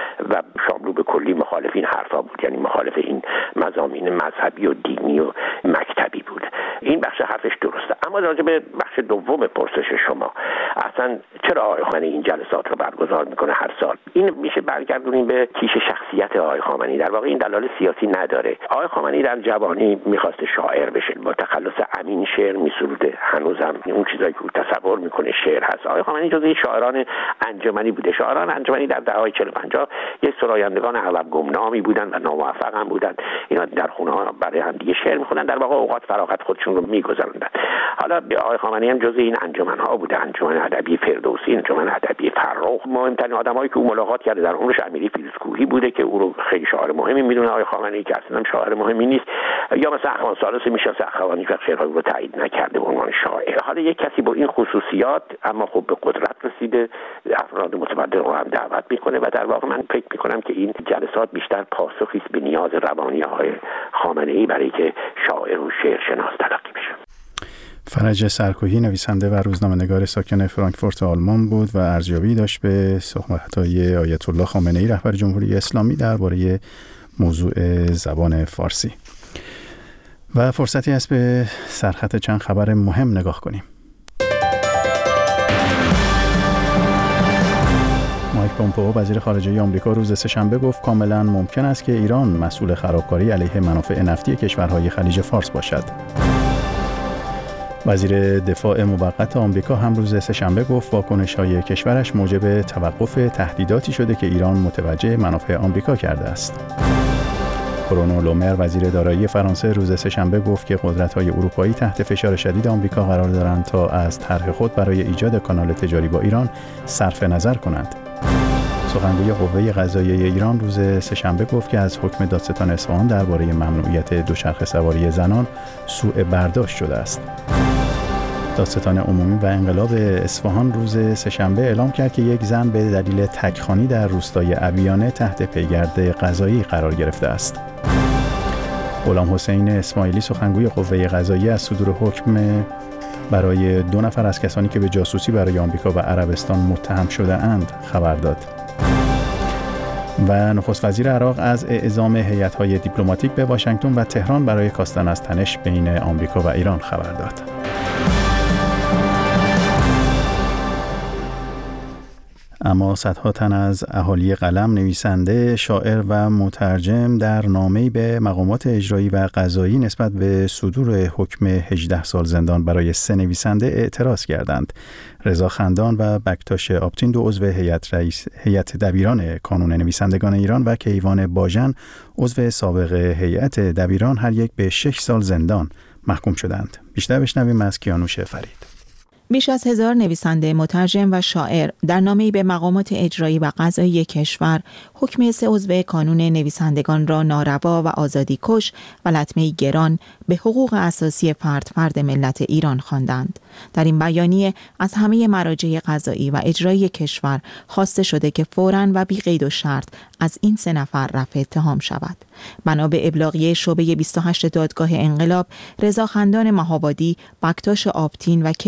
و شاملو به کلی مخالف این حرفا بود، یعنی مخالف این مضامین مذهبی و دینی و مکتبی بود. این بخش حرفش درسته. اما راجع به بخش دوم پرسش شما، اصلا چرا آقای خامنه‌ای این جلسات رو برگزار میکنه هر سال؟ این میشه برگردونیم به کیش شخصیت آقای خامنه‌ای. در واقع این دلایل سیاسی نداره. آقای خامنه‌ای در جوانی میخواست شاعر بشه، با تخلص امین شعر میسروده، هنوزم اون چیزایی که تصور میکنه شعر هست. آقای خامنه‌ای جزو شاعران انجمنی بوده. شاعران انجمنی در دهه‌های 40-50 یک سرایندگان اغلب گمنامی بودن و ناموفق هم بودن. اینا در خونه‌ها برای هم دیگه شعر می‌خوندن، در واقع اوقات فراغت خودشون رو می‌گذروندن. حالا آقای خامنه‌ای هم جزو این انجمن‌ها بوده، انجمن ادبی فردوسی، انجمن ادبی فرخ. مهمترین آدمایی که او ملاقات کرده در اونش امیری فیروزکوهی بوده که او رو خیلی شاعر مهمی می‌دونه. آقای خامنه‌ای که اصلا شاعر مهمی نیست، یا مثلا اخوان ثالث میشه اخوانی که شعرهای رو تایید نکرده به عنوان شاعر. حالا یک کسی با این خصوصیات اما خب به قدرت رسیده، افراد متمدن رو هم دعوت می‌کنه و در واقع من فکر می‌کنم که این جلسات بیشتر پاسخی است به نیاز روانی آقای خامنه‌ای برای که شاعر و شعر شناس تلقی بشه. فرج سرکوهی نویسنده و روزنامه‌نگار ساکن فرانکفورت آلمان بود و ارزیابی داشت به صحبت‌های آیت الله خامنه‌ای رهبر جمهوری اسلامی درباره موضوع زبان فارسی. و فرصتی است به سرخط چند خبر مهم نگاه کنیم. مایک پومپئو وزیر خارجه آمریکا روز سه‌شنبه گفت کاملا ممکن است که ایران مسئول خرابکاری علیه منافع نفتی کشورهای خلیج فارس باشد. وزیر دفاع موقت آمریکا هم روز سه‌شنبه گفت واکنش‌های کشورش موجب توقف تهدیداتی شده که ایران متوجه منافع آمریکا کرده است. برونو لومر وزیر دارایی فرانسه روز سه‌شنبه گفت که قدرت‌های اروپایی تحت فشار شدید آمریکا قرار دارند تا از طرح خود برای ایجاد کانال تجاری با ایران صرف نظر کنند. سخنگوی قوه قضاییه ایران روز سه‌شنبه گفت که از حکم دادستان اصفهان درباره ممنوعیت دوچرخه سواری زنان سوء برداشت شده است. دادستان عمومی و انقلاب اصفهان روز سه‌شنبه اعلام کرد که یک زن به دلیل تکخوانی در روستای ابیانه تحت پیگرد قضایی قرار گرفته است. غلام حسین اسماعیلی سخنگوی قوه قضاییه از صدور حکم برای 2 نفر از کسانی که به جاسوسی برای آمریکا و عربستان متهم شده اند خبر داد. و نخست وزیر عراق از اعزام هیئت‌های دیپلماتیک به واشنگتن و تهران برای کاستن از تنش بین آمریکا و ایران خبر داد. اما صدها تن از اهالی قلم، نویسنده، شاعر و مترجم در نامه‌ای به مقامات اجرایی و قضایی نسبت به صدور حکم 18 سال زندان برای 3 نویسنده اعتراض کردند. رضا خندان و بکتاش آپتین، 2 عضو هیئت دبیران کانون نویسندگان ایران، و کیوان باژن، عضو سابق هیئت دبیران، هر یک به 6 سال زندان محکوم شدند. بیشتر بشنویم از کیانوش فرید. بیش از 1000 نویسنده، مترجم و شاعر در نامه‌ای به مقامات اجرایی و قضایی کشور حکم 3 عضو کانون نویسندگان را ناروا و آزادی‌کش و لطمه‌ای گران به حقوق اساسی فرد ملت ایران خواندند. در این بیانیه از همه مراجع قضایی و اجرایی کشور خواسته شده که فوراً و بی قید و شرط از این 3 نفر رفع اتهام شود. بنا به ابلاغیه شعبه 28 دادگاه انقلاب، رضا خندان مهابادی، بکتاش آپتین و کیوان باژن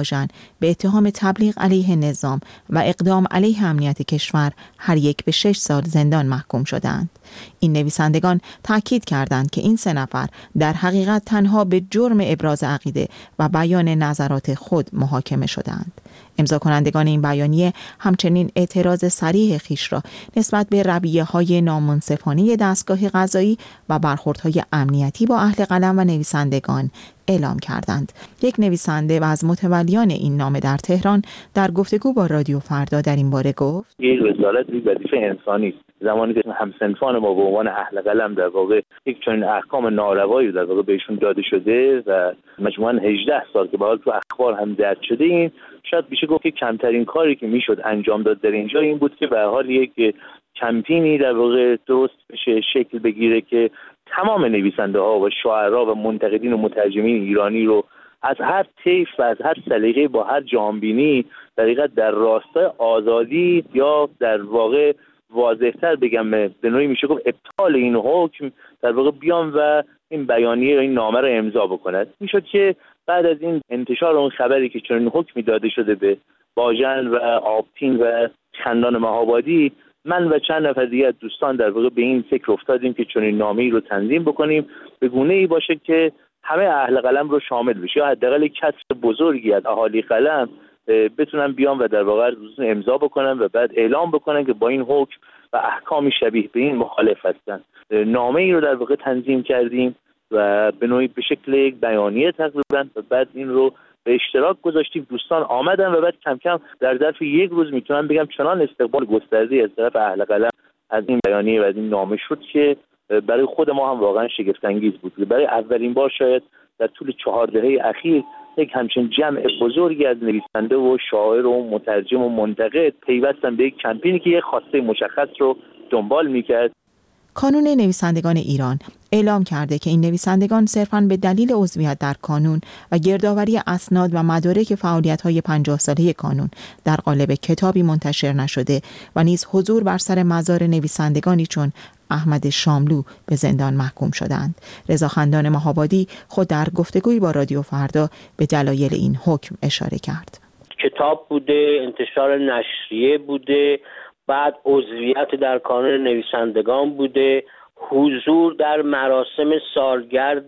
باژن به اتهام تبلیغ علیه نظام و اقدام علیه امنیت کشور هر یک به 6 سال زندان محکوم شدند. این نویسندگان تاکید کردند که این 3 نفر در حقیقت تنها به جرم ابراز عقیده و بیان نظرات خود محاکمه شدند. امضا کنندگان این بیانیه همچنین اعتراض صریح خیش را نسبت به رویه‌های نامنصفانه دستگاه قضایی و برخوردهای امنیتی با اهل قلم و نویسندگان اعلام کردند. یک نویسنده و از متولیان این نامه در تهران در گفتگو با رادیو فردا در این باره گفت: این رسالت وظیفه انسانی است. زمانی که همسنفان ما به عنوان اهل قلم در واقع یک چنین احکام ناروایی در واقع بهشون داده شده و مجموعاً 18 سال که به حال تو اخبار هم درج شده، این شاید میشه گفت که کمترین کاری که میشد انجام داد در اینجا این بود که به حال یک کمپینی در واقع درست بشه، شکل بگیره که تمام نویسنده ها و شاعرها و منتقدین و مترجمین ایرانی رو از هر طیف و از هر سلیقه با هر جهانبینی در حقیقت در راستای آزادی یا در واقع واضح‌تر بگم به نوعی میشه گفت ابطال این حکم در واقع بیان و این بیانیه و این نامه رو امضا بکنند. میشد که بعد از این انتشار اون خبری که چنین حکمی داده شده به باژن و آبتین و خندان مهابادی، من و چند نفر دیگه از دوستان در واقع به این فکر افتادیم که چنین نامه‌ای رو تنظیم بکنیم به گونه‌ای باشه که همه اهل قلم رو شامل بشه یا حداقل کسر بزرگی از اهالی قلم بتونن بیان و در واقع امضا بکنن و بعد اعلام بکنن که با این حکم و احکامی شبیه به این مخالف هستن. نامه‌ای رو در واقع تنظیم کردیم و به نوعی به شکل یک بیانیه تقریبا و بعد این رو به اشتراک گذاشتیم. دوستان آمدن و بعد کم کم در ظرف 1 روز میتونم بگم چنان استقبال گسترده از طرف اهل قلم از این بیانیه و از این نامه شد که برای خود ما هم واقعا شگفت انگیز بود. برای اولین بار شاید در طول 4 دهه اخیر یک همچین جمع بزرگی از نویسنده و شاعر و مترجم و منتقد پیوستن به یک کمپینی که یک خواسته مشخص رو دنبال میکرد. کانون نویسندگان ایران اعلام کرده که این نویسندگان صرفاً به دلیل عضویت در کانون و گردآوری اسناد و مدارک فعالیت‌های 50 ساله کانون در قالب کتابی منتشر نشده و نیز حضور بر سر مزار نویسندگانی چون احمد شاملو به زندان محکوم شدند. رضا خندان مهابادی خود در گفتگویی با رادیو فردا به دلایل این حکم اشاره کرد. کتاب بوده، انتشار نشریه بوده، بعد عضویت در کانون نویسندگان بوده، حضور در مراسم سالگرد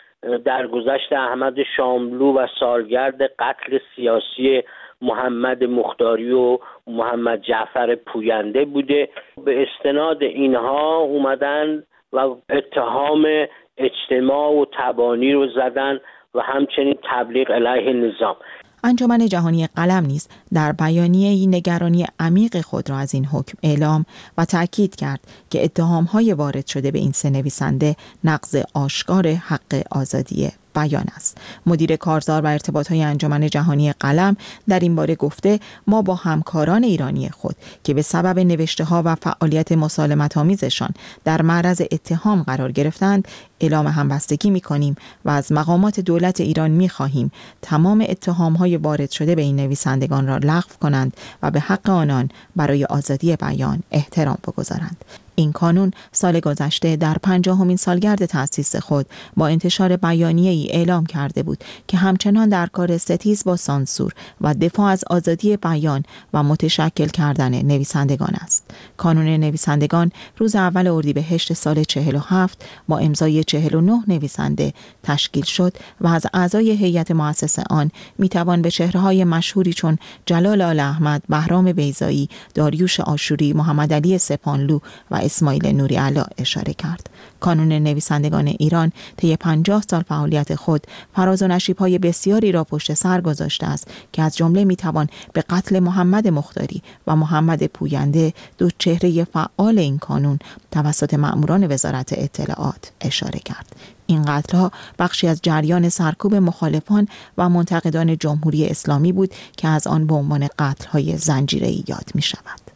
درگذشت احمد شاملو و سالگرد قتل سیاسی محمد مختاری و محمد جعفر پوینده بوده. به استناد اینها اومدن و اتهام اجتماع و تبانی رو زدن و همچنین تبلیغ علیه نظام. انجمن جهانی قلم نیز در بیانیه‌ای نگرانی عمیق خود را از این حکم اعلام و تأکید کرد که اتهام‌های وارد شده به این 3 نویسنده نقض آشکار حق آزادی بیان است. مدیر کارزار و ارتباط‌های انجمن جهانی قلم در این باره گفته: ما با همکاران ایرانی خود که به سبب نوشته‌ها و فعالیت مسالمت‌آمیزشان در معرض اتهام قرار گرفتند اعلام همبستگی می‌کنیم و از مقامات دولت ایران می‌خواهیم تمام اتهام‌های وارد شده به این نویسندگان را لغو کنند و به حق آنان برای آزادی بیان احترام بگذارند. این کانون سال گذشته در 50مین سالگرد تأسیس خود با انتشار بیانیه‌ای اعلام کرده بود که همچنان در کار ستیز با سانسور و دفاع از آزادی بیان و متشکل کردن نویسندگان است. کانون نویسندگان روز اول اردیبهشت سال 47 با امضای 49 نویسنده تشکیل شد و از اعضای هیئت مؤسسه آن میتوان به چهره‌های مشهوری چون جلال آل احمد، بهرام بیضایی، داریوش آشوری، محمد علی سپانلو و اسماعیل نوری علا اشاره کرد. کانون نویسندگان ایران طی 50 سال فعالیت خود فراز و نشیب‌های بسیاری را پشت سر گذاشته است که از جمله میتوان به قتل محمد مختاری و محمد پوینده، دو چهره فعال این کانون توسط مأموران وزارت اطلاعات اشاره کرد. این قتل‌ها بخشی از جریان سرکوب مخالفان و منتقدان جمهوری اسلامی بود که از آن به عنوان قتل‌های زنجیره‌ای یاد می‌شود.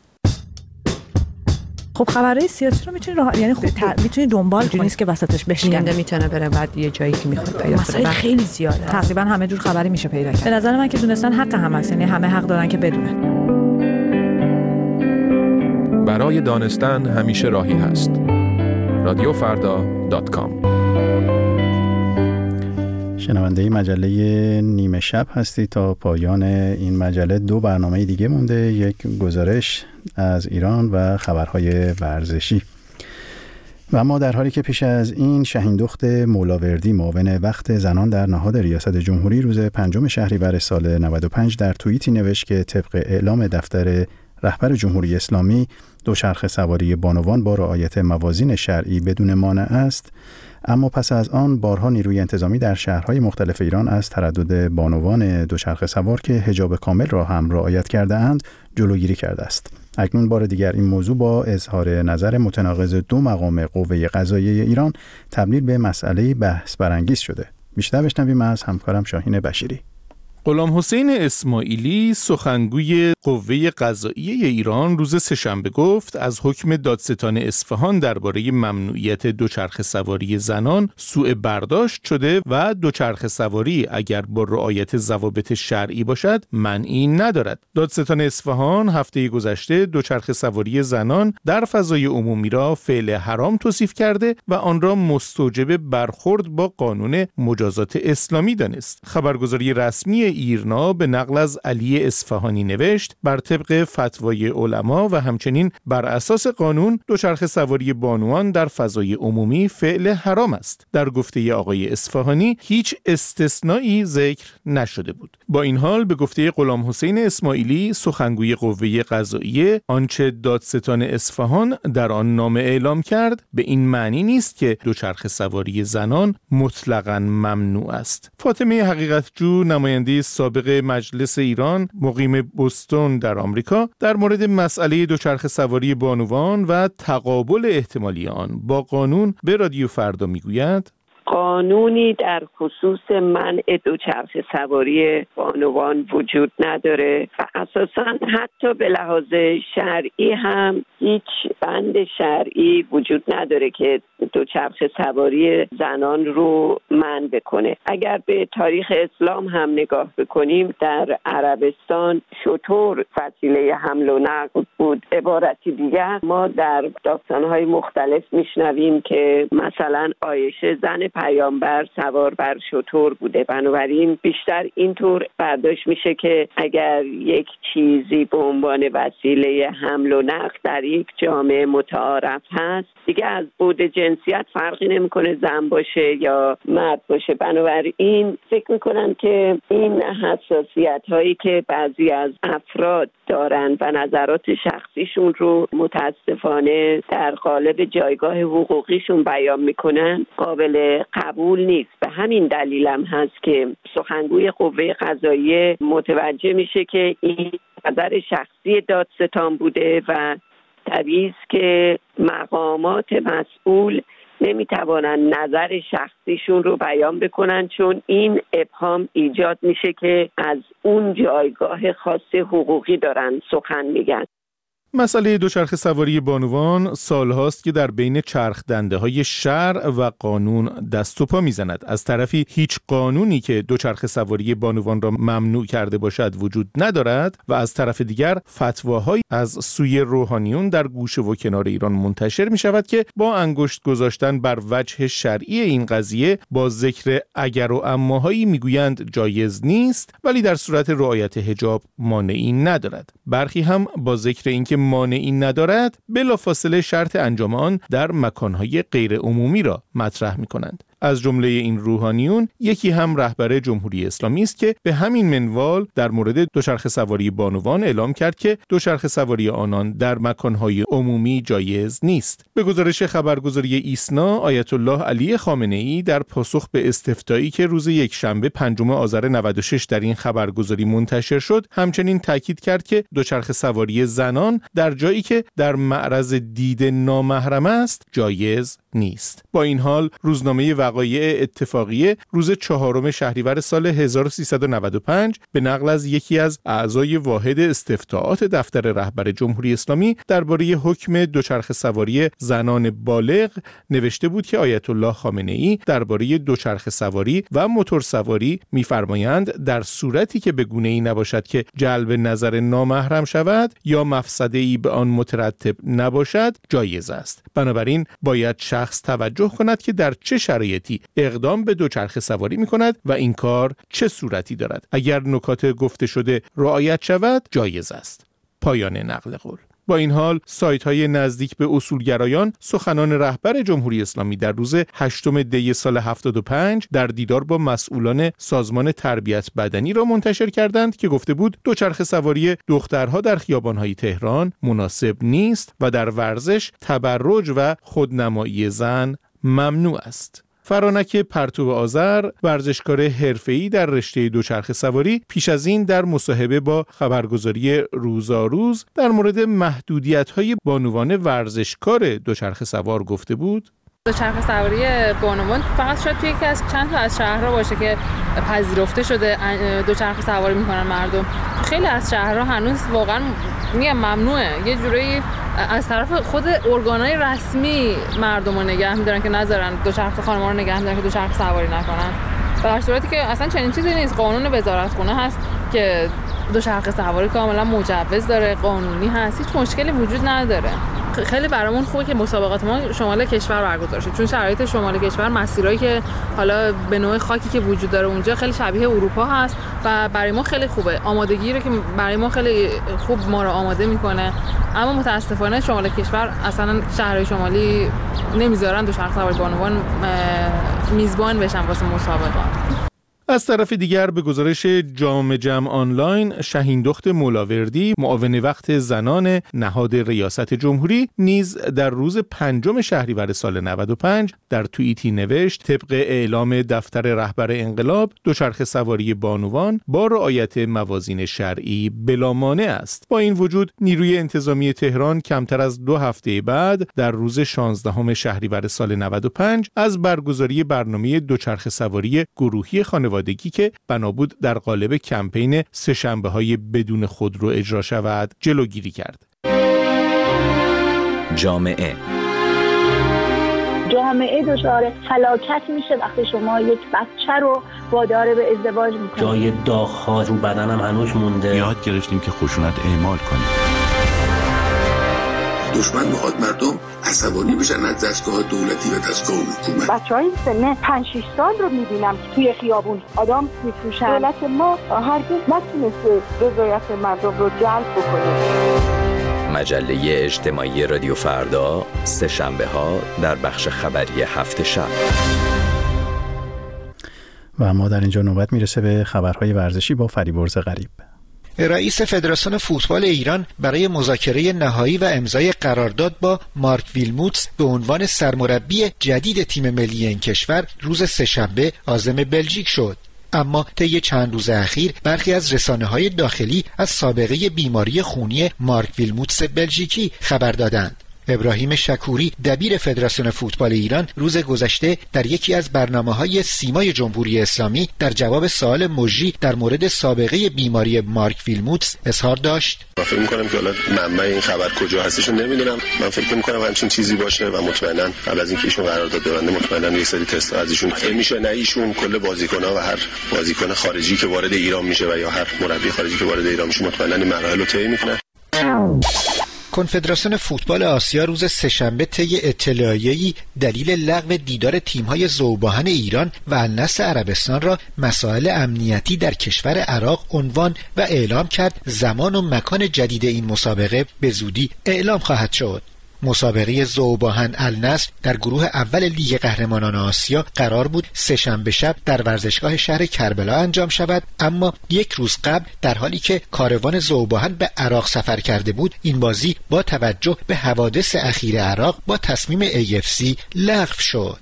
خب خبرهای سیاسی رو میتونی دنبال کنی، نیست که وسطش بشکنه، میتونه بره بعد یه جایی که میخواد پیدا کنه. مسائل خیلی زیاده، تقریبا همه جور خبری میشه پیدا کرد. به نظر من که دونستن حق هم هست، یعنی همه حق دارن که بدونن. برای دانستن همیشه راهی هست. رادیوفردا.com شنونده مجله نیمه شب هستی. تا پایان این مجله 2 برنامه دیگه مونده، یک گزارش از ایران و خبرهای ورزشی. و اما در حالی که پیش از این شهیندخت مولاوردی معاون وقت زنان در نهاد ریاست جمهوری روز 5 شهریور سال 95 در توییتی نوشت که طبق اعلام دفتر رهبر جمهوری اسلامی دوچرخه سواری بانوان با رعایت موازین شرعی بدون مانع است، اما پس از آن بارها نیروی انتظامی در شهرهای مختلف ایران از تردد بانوان دوچرخه سوار که حجاب کامل را هم رعایت کرده اند جلوگیری کرده است. اکنون بار دیگر این موضوع با اظهار نظر متناقض 2 مقام قوه قضاییه ایران تبدیل به مسئله بحث برانگیز شده. بیشتر بشنویم از همکارم شاهین بشیری. غلام حسین اسماعیلی سخنگوی قوه قضاییه ایران روز سه‌شنبه گفت از حکم دادستان اصفهان درباره ممنوعیت دوچرخه سواری زنان سوء برداشت شده و دوچرخه سواری اگر با رعایت ضوابط شرعی باشد مانعی ندارد. دادستان اصفهان هفته گذشته دوچرخه سواری زنان در فضای عمومی را فعل حرام توصیف کرده و آن را مستوجب برخورد با قانون مجازات اسلامی دانست. خبرگزاری رسمی ایرنا به نقل از علی اصفهانی نوشت بر طبق فتوای علما و همچنین بر اساس قانون دوچرخه سواری بانوان در فضای عمومی فعل حرام است. در گفته آقای اصفهانی هیچ استثنایی ذکر نشده بود. با این حال به گفته غلام حسین اسماعیلی سخنگوی قوه قضاییه آنچه دادستان اصفهان در آن نامه اعلام کرد به این معنی نیست که دوچرخه سواری زنان مطلقاً ممنوع است. فاطمه حقیقتجو نماینده سابق مجلس ایران مقیم بوستون در آمریکا در مورد مسئله دوچرخه سواری بانوان و تقابل احتمالی آن با قانون به رادیو فردا میگوید قانونی در خصوص منع دوچرخه سواری بانوان وجود نداره و اساساً حتی به لحاظ شرعی هم هیچ بند شرعی وجود نداره که دوچرخه سواری زنان رو منع بکنه. اگر به تاریخ اسلام هم نگاه بکنیم در عربستان شتر وسیله حمل و نقل بود. عبارتی دیگر ما در داستان‌های مختلف میشنویم که مثلا عایشه زن پیامبر سوار بر شتر بوده. بنابراین بیشتر اینطور برداشت میشه که اگر یک چیزی به عنوان وسیله حمل و نقل در یک جامعه متعارف هست دیگه از بعد جنسیت فرقی نمیکنه زن باشه یا مرد باشه. بنابراین فکر میکنم که این حساسیت هایی که بعضی از افراد دارن و نظرات شخصیشون رو متاسفانه در قالب جایگاه حقوقیشون بیان میکنن قابل قبول نیست. به همین دلیلم هست که سخنگوی قوه قضاییه متوجه میشه که این نظر شخصی دادستان بوده و طبیعی است که مقامات مسئول نمیتوانند نظر شخصیشون رو بیان بکنن چون این ابهام ایجاد میشه که از اون جایگاه خاص حقوقی دارن سخن میگن. مسئله دوچرخه سواری بانوان سالهاست که در بین چرخ دنده های شرع و قانون دست و پا میزند. از طرفی هیچ قانونی که دوچرخه سواری بانوان را ممنوع کرده باشد وجود ندارد و از طرف دیگر فتواهایی از سوی روحانیون در گوشه و کنار ایران منتشر می شود که با انگشت گذاشتن بر وجه شرعی این قضیه با ذکر اگر و اماهایی میگویند جایز نیست ولی در صورت رعایت حجاب مانعی ندارد. برخی هم با ذکر اینکه مانعی ندارد بلافاصله شرط انجام آن در مکانهای غیر عمومی را مطرح می کنند. از جمله این روحانیون یکی هم رهبر جمهوری اسلامی است که به همین منوال در مورد دوچرخه سواری بانوان اعلام کرد که دوچرخه سواری آنان در مکانهای عمومی جایز نیست. به گزارش خبرگزاری ایسنا آیت الله علی خامنه‌ای در پاسخ به استفتایی که روز یکشنبه 5 آذر 96 در این خبرگزاری منتشر شد همچنین تاکید کرد که دوچرخه سواری زنان در جایی که در معرض دید نامحرم است جایز نیست. با این حال روزنامه وقایع اتفاقیه روز 4 شهریور سال 1395 به نقل از یکی از اعضای واحد استفتاءات دفتر رهبر جمهوری اسلامی درباره حکم دوچرخه سواری زنان بالغ نوشته بود که آیت الله خامنه‌ای درباره دوچرخه سواری و موتور سواری می‌فرمایند در صورتی که به گونه‌ای نباشد که جلب نظر نامحرم شود یا مفسده‌ای به آن مترتب نباشد جایز است. بنابراین باید شخص توجه کند که در چه شرایطی اقدام به دوچرخه سواری می‌کند و این کار چه صورتی دارد. اگر نکات گفته شده رعایت شود جایز است. پایان نقل قول. با این حال سایت‌های نزدیک به اصولگرایان سخنان رهبر جمهوری اسلامی در روز 8 دی سال 75 در دیدار با مسئولان سازمان تربیت بدنی را منتشر کردند که گفته بود دوچرخه سواری دخترها در خیابان‌های تهران مناسب نیست و در ورزش تبرج و خودنمایی زن ممنوع است. فرانک پرتو آذر، ورزشکار حرفه‌ای در رشته دوچرخه سواری، پیش از این در مصاحبه با خبرگزاری روزاروز در مورد محدودیت‌های بانوان ورزشکار دوچرخه سوار گفته بود: دوچرخه سواری بانوان فقط شاید توی یکی از چند تا از شهرها باشه که پذیرفته شده دوچرخه سواری میکنن مردم. خیلی از شهرها هنوز واقعا میگم ممنوعه. یه جوری از طرف خود ارگانهای رسمی مردم رو نگه میدارن که نذارن دوچرخه خانم‌ها رو نگه میدارن که دوچرخه سواری نکنن. در صورتی که اصلا چنین چیزی نیست. قانون وزارتخونه هست که دوچرخه سواری کاملا مجوز داره، قانونی هست، هیچ مشکلی وجود نداره. خیلی برامون خوبه که مسابقات ما شمال کشور برگزار شد، چون شرایط شمال کشور مسیرایی که حالا به نوع خاکی که وجود داره اونجا خیلی شبیه اروپا هست و برای ما خیلی خوبه. آمادگی رو که برای ما خیلی خوب ما رو آماده میکنه. اما متاسفانه شمال کشور اصلا شهرهای شمالی نمیذارن دوچرخه سواری بانوان میزبان بشن واسه مسابقات. از طرف دیگر به گزارش جام آنلاین، شهیندخت مولاوردی، معاون وقت زنان نهاد ریاست جمهوری، نیز در روز 5 شهریور سال 95 در توییتی نوشت: طبق اعلام دفتر رهبر انقلاب، دوچرخه سواری بانوان با رعایت موازین شرعی بلا مانع است. با این وجود نیروی انتظامی تهران کمتر از 2 هفته بعد در روز 16 شهریور سال 95 از برگزاری برنامه دوچرخه سواری گروهی خانوادگی که بنا بود در قالب کمپین سه‌شنبه‌های بدون خودرو اجرا شود جلوگیری کرد. جامعه دچار فلاکت میشه وقتی شما یک بچه رو وادار به ازدواج میکنید. جای داغ‌ها رو بدنم هنوز مونده. یاد گرفتیم که خشونت اعمال کنیم. دشمن میخواد مردم عصبانی بشن از دستگاه دولتی و دستگاه حکومت. بچهای سن 5-6 سال رو میبینم که توی خیابون آدم میفروشن. دولت ما هرگز نتونسته رضایت مردم رو جلب بکنه. مجله اجتماعی رادیو فردا، سه‌شنبه‌ها در بخش خبری هفت شب. و ما در اینجا نوبت میرسه به خبرهای ورزشی با فریبرز غریب. رئیس فدراسیون فوتبال ایران برای مذاکره نهایی و امضای قرارداد با مارک ویلموتس به عنوان سرمربی جدید تیم ملی این کشور روز سه‌شنبه عازم بلژیک شد. اما طی چند روز اخیر برخی از رسانه‌های داخلی از سابقه بیماری خونی مارک ویلموتس بلژیکی خبر دادند. ابراهیم شکوری دبیر فدراسیون فوتبال ایران روز گذشته در یکی از برنامه‌های سیمای جمهوری اسلامی در جواب سوال مجری در مورد سابقه بیماری مارک ویلموتس اظهار داشت: من فکر می‌کنم که حالا منبع این خبر کجا هستش رو نمی‌دونم. من فکر می‌کنم همچین چیزی باشه و مطمئناً قبل از اینکه ایشون قرارداد ببنده مطمئناً یه سری تست از ایشون میشه. نه ایشون، کل بازیکن‌ها و هر بازیکن خارجی که وارد ایران میشه و یا هر مربی خارجی که وارد ایران میشه مطمئناً این مراحل رو طی می‌کنه. کنفدراسیون فوتبال آسیا روز سه‌شنبه طی اطلاعیه‌ای دلیل لغو دیدار تیم‌های ذوباهن ایران و النصر عربستان را مسائل امنیتی در کشور عراق عنوان و اعلام کرد زمان و مکان جدید این مسابقه به زودی اعلام خواهد شد. مسابقه ذوباهن النصر در گروه اول لیگ قهرمانان آسیا قرار بود سه‌شنبه شب در ورزشگاه شهر کربلا انجام شود، اما یک روز قبل در حالی که کاروان ذوباهن به عراق سفر کرده بود این بازی با توجه به حوادث اخیر عراق با تصمیم AFC لغو شد.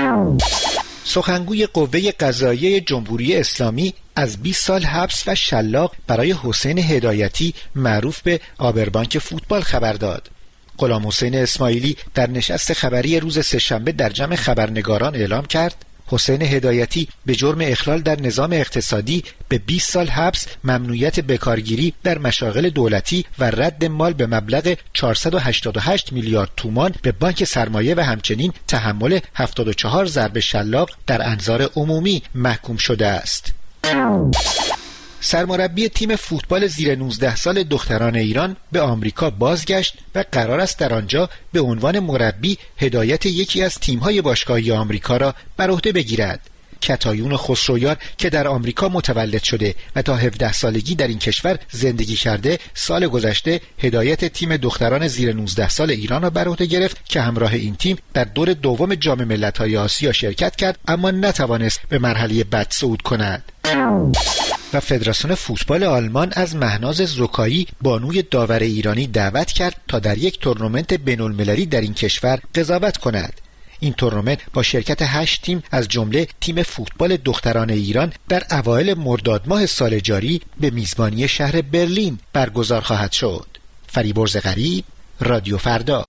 سخنگوی قوه قضاییه جمهوری اسلامی از 20 سال حبس و شلاق برای حسین هدایتی معروف به آبربانک فوتبال خبر داد. غلام حسین اسماعیلی در نشست خبری روز سه‌شنبه در جمع خبرنگاران اعلام کرد حسین هدایتی به جرم اخلال در نظام اقتصادی به 20 سال حبس، ممنوعیت بکارگیری در مشاغل دولتی و رد مال به مبلغ 488 میلیارد تومان به بانک سرمایه و همچنین تحمل 74 ضرب شلاق در انظار عمومی محکوم شده است. سرمربی تیم فوتبال زیر 19 سال دختران ایران به آمریکا بازگشت و قرار است در آنجا به عنوان مربی هدایت یکی از تیم‌های باشگاهی آمریکا را بر عهده بگیرد. کتایون خسرویار که در آمریکا متولد شده و تا 17 سالگی در این کشور زندگی کرده، سال گذشته هدایت تیم دختران زیر 19 سال ایران را بر عهده گرفت که همراه این تیم در دور دوم جام ملت‌های آسیا شرکت کرد، اما نتوانست به مرحله بعد صعود کند. و فدراسیون فوتبال آلمان از مهناز زکایی بانوی داور ایرانی دعوت کرد تا در یک تورنمنت بین‌المللی در این کشور قضاوت کند. این تورنمنت با شرکت 8 تیم از جمله تیم فوتبال دختران ایران در اوایل مرداد ماه سال جاری به میزبانی شهر برلین برگزار خواهد شد. فریبرز غریب، رادیو فردا.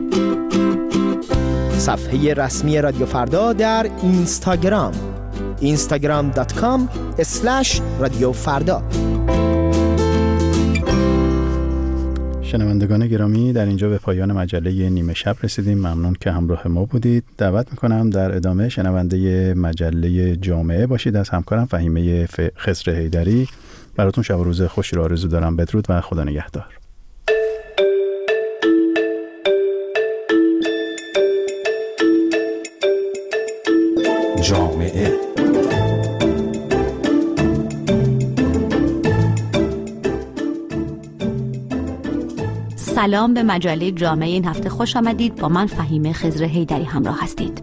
صفحه رسمی رادیو فردا در اینستاگرام instagram.com/رادیو فردا. شنوندگان گرامی، در اینجا به پایان مجله نیمه شب رسیدیم. ممنون که همراه ما بودید. دعوت میکنم در ادامه شنونده مجله جامعه باشید از همکارم فهیمه خضر حیدری. براتون شب و روز خوشی را آرزو دارم. بدرود و خدا نگهدار. جامعه سلام به مجله جامعه این هفته خوش آمدید. با من فهیمه خضر حیدری همراه هستید.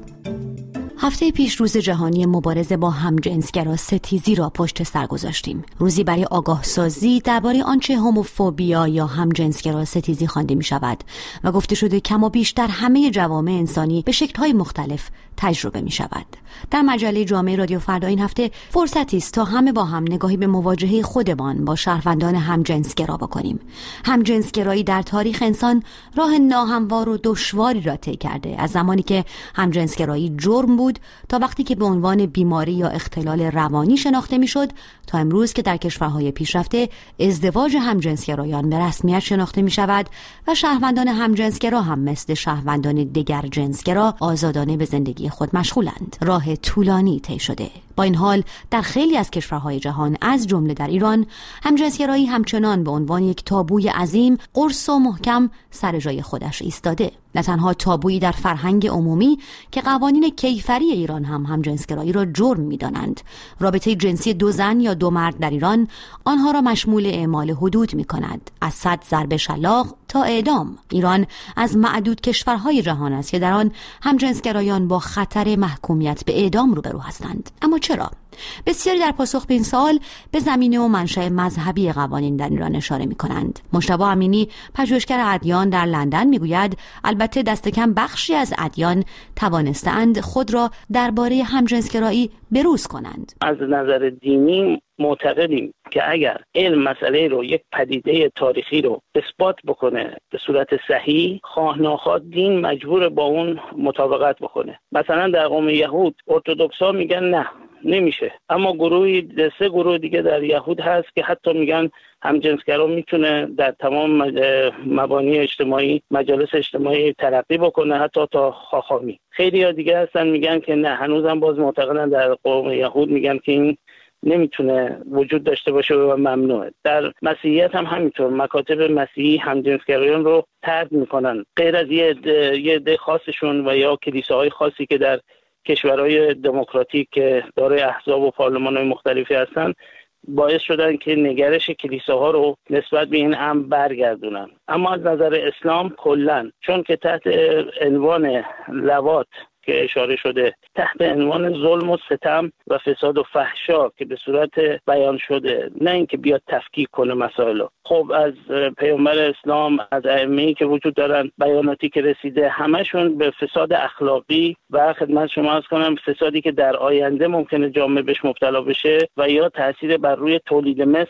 هفته پیش روز جهانی مبارزه با همجنسگرا ستیزی را پشت سر گذاشتیم. روزی برای آگاه سازی درباره آنچه هوموفوبیا یا همجنسگرا ستیزی خوانده می شود و گفته شده کم و بیش در همه جوامع انسانی به شکل‌های مختلف تجربه می شود. در مجله جامعه رادیو فردا این هفته فرصتی است تا همه با هم نگاهی به مواجهه خودمان با شهروندان همجنسگرا بکنیم. همجنسگرایی در تاریخ انسان راه ناهموار و دشواری را طی کرده، از زمانی که همجنسگرایی جرم بود تا وقتی که به عنوان بیماری یا اختلال روانی شناخته میشد، تا امروز که در کشورهای پیشرفته ازدواج همجنسگرایان به رسمیت شناخته می شود و شهروندان همجنسگرا هم مثل شهروندان دیگر جنسگرا آزادانه به زندگی خود مشغولند. راه طولانی طی شده. با این حال در خیلی از کشورهای جهان از جمله در ایران همجنسگرایی همچنان به عنوان یک تابوی عظیم قرص و محکم سر جای خودش ایستاده. نه تنها تابویی در فرهنگ عمومی که قوانین کیفری ایران هم همجنسگرایی را جرم می‌دانند. رابطه جنسی دو زن یا دو مرد در ایران آنها را مشمول اعمال حدود می‌کند، از 100 ضرب شلاق تا اعدام. ایران از معدود کشورهای جهان است که در آن همجنسگرایان با خطر محکومیت به اعدام روبرو هستند. اما چرا؟ بسیاری در پاسخ به این سوال به زمینه و منشأ مذهبی قوانین در ایران اشاره می‌کنند. مجتبی امینی، پژوهشگر ادیان در لندن، می‌گوید البته دست کم بخشی از ادیان توانستند خود را درباره همجنسگرایی بروز کنند. از نظر دینی معتقدیم که اگر علم مسئله رو، یک پدیده تاریخی رو اثبات بکنه به صورت صحیح، خواه ناخواه دین مجبور با اون مطابقت بکنه. مثلا در قوم یهود ارتدوکس‌ها میگن نه نمیشه، اما سه گروه دیگه در یهود هست که حتی میگن همجنسگرا میتونه در تمام مبانی اجتماعی، مجالس اجتماعی ترقی بکنه، حتی تا خاخامی. خیلی ها دیگه هستن میگن که نه، هنوزم باز معتقدن در قوم یهود میگن که این نمیتونه وجود داشته باشه و ممنوعه. در مسیحیت هم همینطور، مکاتب مسیحی همجنسگرایان رو طرد میکنن، غیر از یه عده خاصشون و یا کلیساهای خاصی که در کشورهای دموکراتیک که دارای احزاب و پارلمان‌های مختلفی هستن، باعث شدن که نگرش کلیساها رو نسبت به این امر برگردونن. اما از نظر اسلام کلاً، چون که تحت عنوان لواط که اشاره شده، تحت عنوان ظلم و ستم و فساد و فحشا که به صورت بیان شده، نه اینکه بیاد تفکیک کنه مسائل. خب از پیامبر اسلام، از ائمه‌ای که وجود دارن، بیاناتی که رسیده، همشون به فساد اخلاقی و خدمت شما عرض کنم فسادی که در آینده ممکنه جامعه بهش مبتلا بشه و یا تاثیر بر روی تولید مثل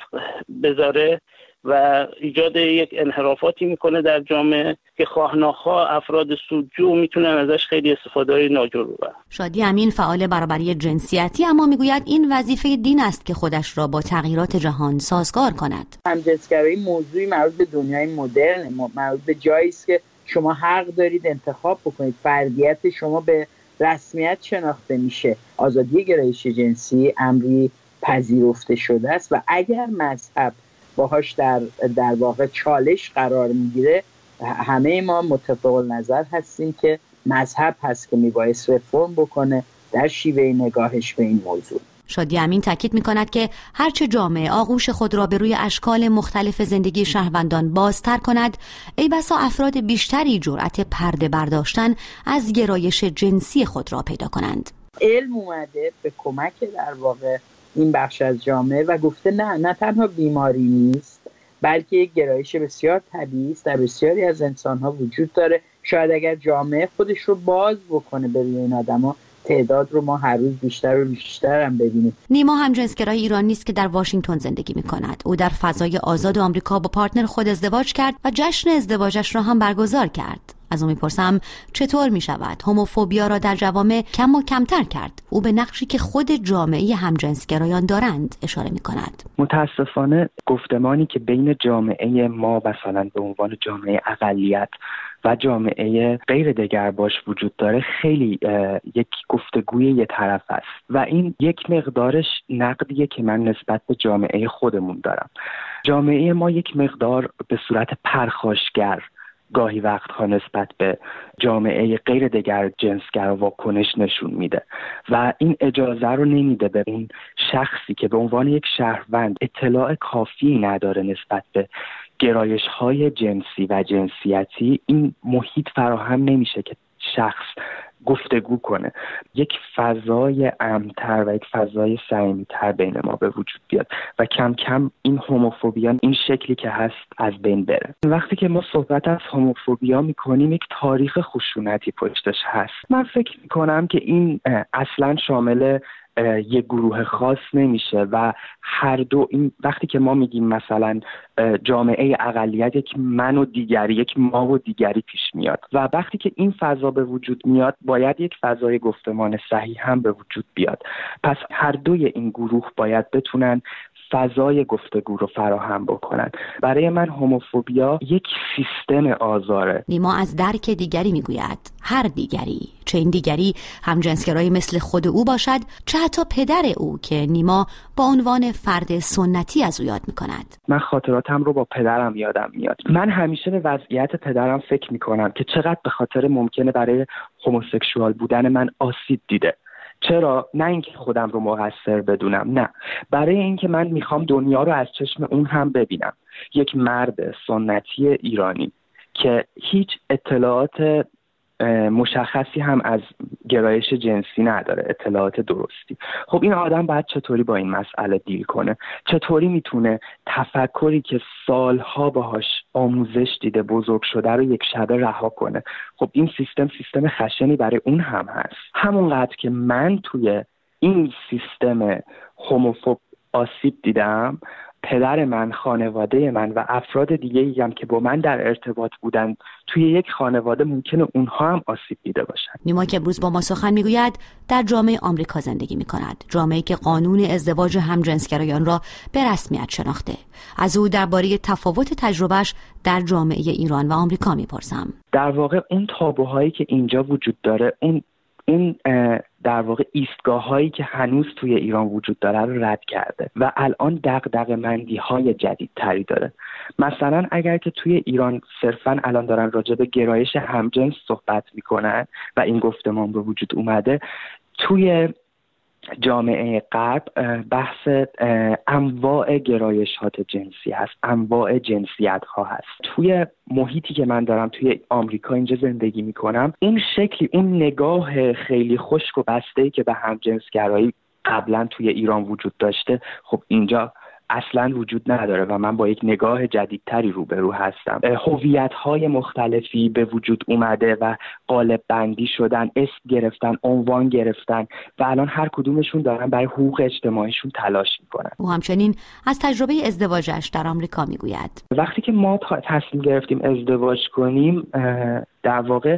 بذاره و ایجاد یک انحرافاتی میکنه در جامعه که خواه ناخواه افراد سودجو میتونن ازش خیلی استفاده ناجور ببرن. شادی امین، فعال برابری جنسیتی، اما میگوید این وظیفه دین است که خودش را با تغییرات جهان سازگار کند. همجنسگرایی موضوعی مربوط به دنیای مدرن، مربوط به جایی است که شما حق دارید انتخاب بکنید، فردیت شما به رسمیت شناخته میشه. آزادی گرایش جنسی امری پذیرفته شده است و اگر مذهب باهاش در واقع چالش قرار میگیره، همه ما متفق النظر هستیم که مذهب هست که میبایست رفرم بکنه در شیوه نگاهش به این موضوع. شادی امین تاکید می‌کند که هرچه جامعه آغوش خود را به روی اشکال مختلف زندگی شهروندان بازتر کند، ای بسا افراد بیشتری جرأت پرده برداشتن از گرایش جنسی خود را پیدا کنند. علم اومده به کمک در واقع این بخش از جامعه و گفته نه تنها بیماری نیست، بلکه یک گرایش بسیار طبیعی است، در بسیاری از انسان‌ها وجود داره. شاید اگر جامعه خودش رو باز بکنه به روی این آدم‌ها، تعداد رو ما هر روز بیشتر و بیشتر هم ببینیم. نیما همجنسگرای ایرانی است که در واشنگتن زندگی می‌کند. او در فضای آزاد آمریکا با پارتنر خود ازدواج کرد و جشن ازدواجش را هم برگزار کرد. از او میپرسم چطور میشود هوموفوبیا را در جوامع کم و کمتر کرد؟ او به نقشی که خود جامعه همجنسگرایان دارند اشاره میکند. متاسفانه گفتمانی که بین جامعه ما مثلا به عنوان جامعه اقلیت و جامعه غیر دگرباش وجود داره خیلی یک گفتگوی یه طرف است و این یک مقدارش نقدیه که من نسبت به جامعه خودمون دارم. جامعه ما یک مقدار به صورت پرخاشگر گاهی وقتها نسبت به جامعه غیر دگر جنسگر واکنش نشون میده و این اجازه رو نمیده به اون شخصی که به عنوان یک شهروند اطلاع کافی نداره نسبت به گرایش‌های جنسی و جنسیتی، این محیط فراهم نمیشه که شخص گفتگو کنه، یک فضای امن‌تر و یک فضای صمیمی‌تر بین ما به وجود بیاد و کم کم این هوموفوبیا این شکلی که هست از بین بره. وقتی که ما صحبت از هوموفوبیا میکنیم یک تاریخ خشونتی پشتش هست. من فکر میکنم که این اصلا شامل یک گروه خاص نمیشه و هر دو این وقتی که ما میگیم مثلا جامعه اقلیت، یک من و دیگری، یک ما و دیگری پیش میاد و وقتی که این فضا به وجود میاد باید یک فضای گفتمان صحیح هم به وجود بیاد. پس هر دوی این گروه باید بتونن فضای گفتگو رو فراهم بکنن. برای من هوموفوبیا یک سیستم آزاره. نیما از درک دیگری میگوید، هر دیگری، چه این دیگری همجنسگرایی مثل خود او باشد، چه حتی پدر او که نیما با عنوان فرد سنتی از او یاد میکند. من خاطراتم رو با پدرم یادم میاد. من همیشه به وضعیت پدرم فکر میکنم که چقدر به خاطر ممکنه برای هوموسکسوال بودن من آسیب دیده. چرا؟ نه اینکه خودم رو مقصر بدونم، نه، برای اینکه من میخوام دنیا رو از چشم اون هم ببینم. یک مرد سنتی ایرانی که هیچ اطلاعات مشخصی هم از گرایش جنسی نداره، اطلاعات درستی. خب این آدم باید چطوری با این مسئله دیل کنه؟ چطوری میتونه تفکری که سالها باهاش آموزش دیده، بزرگ شده رو یک شبه رها کنه؟ خب این سیستم خشنی برای اون هم هست. همونقدر که من توی این سیستم هوموفوب آسیب دیدم، پدر من، خانواده من و افراد دیگه‌ای هم که با من در ارتباط بودن توی یک خانواده ممکنه اونها هم آسیب دیده باشن. نیما که امروز با ما سخن میگوید در جامعه آمریکا زندگی میکند، جامعه‌ای که قانون ازدواج همجنسگرایان را به رسمیت شناخته. از او درباره تفاوت تجربهش در جامعه ایران و آمریکا میپرسم. در واقع اون تابوهایی که اینجا وجود داره، اون در واقع ایستگاه هایی که هنوز توی ایران وجود داره رو رد کرده و الان دغدغه‌مندی های جدید تری داره. مثلا اگر که توی ایران صرفاً الان دارن راجع به گرایش همجنس صحبت میکنن و این گفتمان به وجود اومده، توی جامعه غرب بحث انواع گرایشات جنسی هست، انواع جنسیت ها هست. توی محیطی که من دارم توی آمریکا اینجا زندگی میکنم، اون شکلی، اون نگاه خیلی خشک و بسته‌ای که به همجنسگرایی قبلا توی ایران وجود داشته، خب اینجا اصلا وجود نداره و من با یک نگاه جدیدتری روبرو هستم. هویت‌های مختلفی به وجود اومده و قالب بندی شدن، اسم گرفتن، عنوان گرفتن و الان هر کدومشون دارن برای حقوق اجتماعیشون تلاش میکنن. او همچنین از تجربه ازدواجش در آمریکا میگوید. وقتی که ما تصمیم گرفتیم ازدواج کنیم، در واقع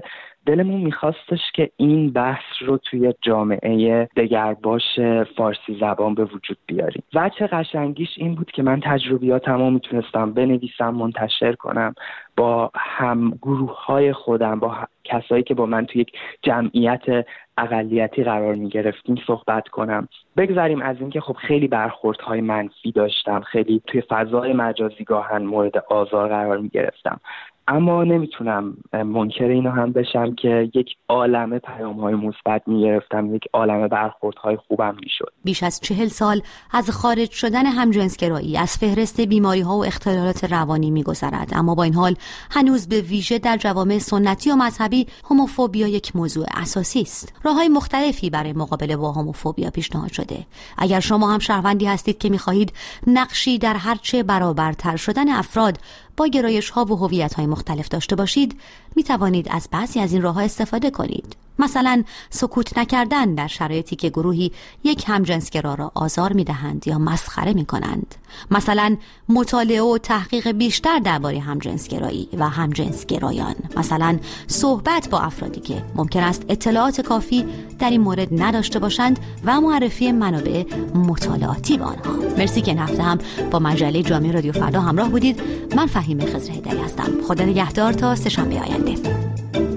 دلمون میخواستش که این بحث رو توی جامعه دگرباش فارسی زبان به وجود بیاریم. وجه قشنگیش این بود که من تجربیاتمو میتونستم بنویسم، منتشر کنم، با هم گروه‌های خودم، با کسایی که با من توی یک جمعیت اقلیتی قرار میگرفتیم صحبت کنم. بگذاریم از اینکه خب خیلی برخوردهای منفی داشتم، خیلی توی فضای مجازی گاهن مورد آزار قرار میگرفتم، اما نمیتونم منکر اینو هم بشم که یک عالمه پیام‌های مثبت میگرفتم، یک عالمه برخوردهای خوبم میشد. بیش از 40 سال از خارج شدن همجنسگرایی از فهرست بیماری‌ها و اختلالات روانی میگذرد، اما با این حال هنوز به ویژه در جوامع سنتی و مذهبی هوموفوبیا یک موضوع اساسی است. راه‌های مختلفی برای مقابله با هوموفوبیا پیشنهاد شده. اگر شما هم شهروندی هستید که می‌خواهید نقشی در هرچه برابرتر شدن افراد با گرایش‌ها و هویت‌های مختلف داشته باشید، می توانید از بعضی از این راه‌ها استفاده کنید. مثلا سکوت نکردن در شرایطی که گروهی یک همجنسگرا را آزار می‌دهند یا مسخره می‌کنند. مثلا مطالعه و تحقیق بیشتر درباره همجنسگرایی و همجنسگرایان. مثلا صحبت با افرادی که ممکن است اطلاعات کافی در این مورد نداشته باشند و معرفی منابع مطالعاتی با آنها. مرسی که این هفته هم با مجله جامعه رادیو فردا همراه بودید. من فهیمه خضر هیدری هستم. خدا نگهدار تا سه‌شنبه آینده.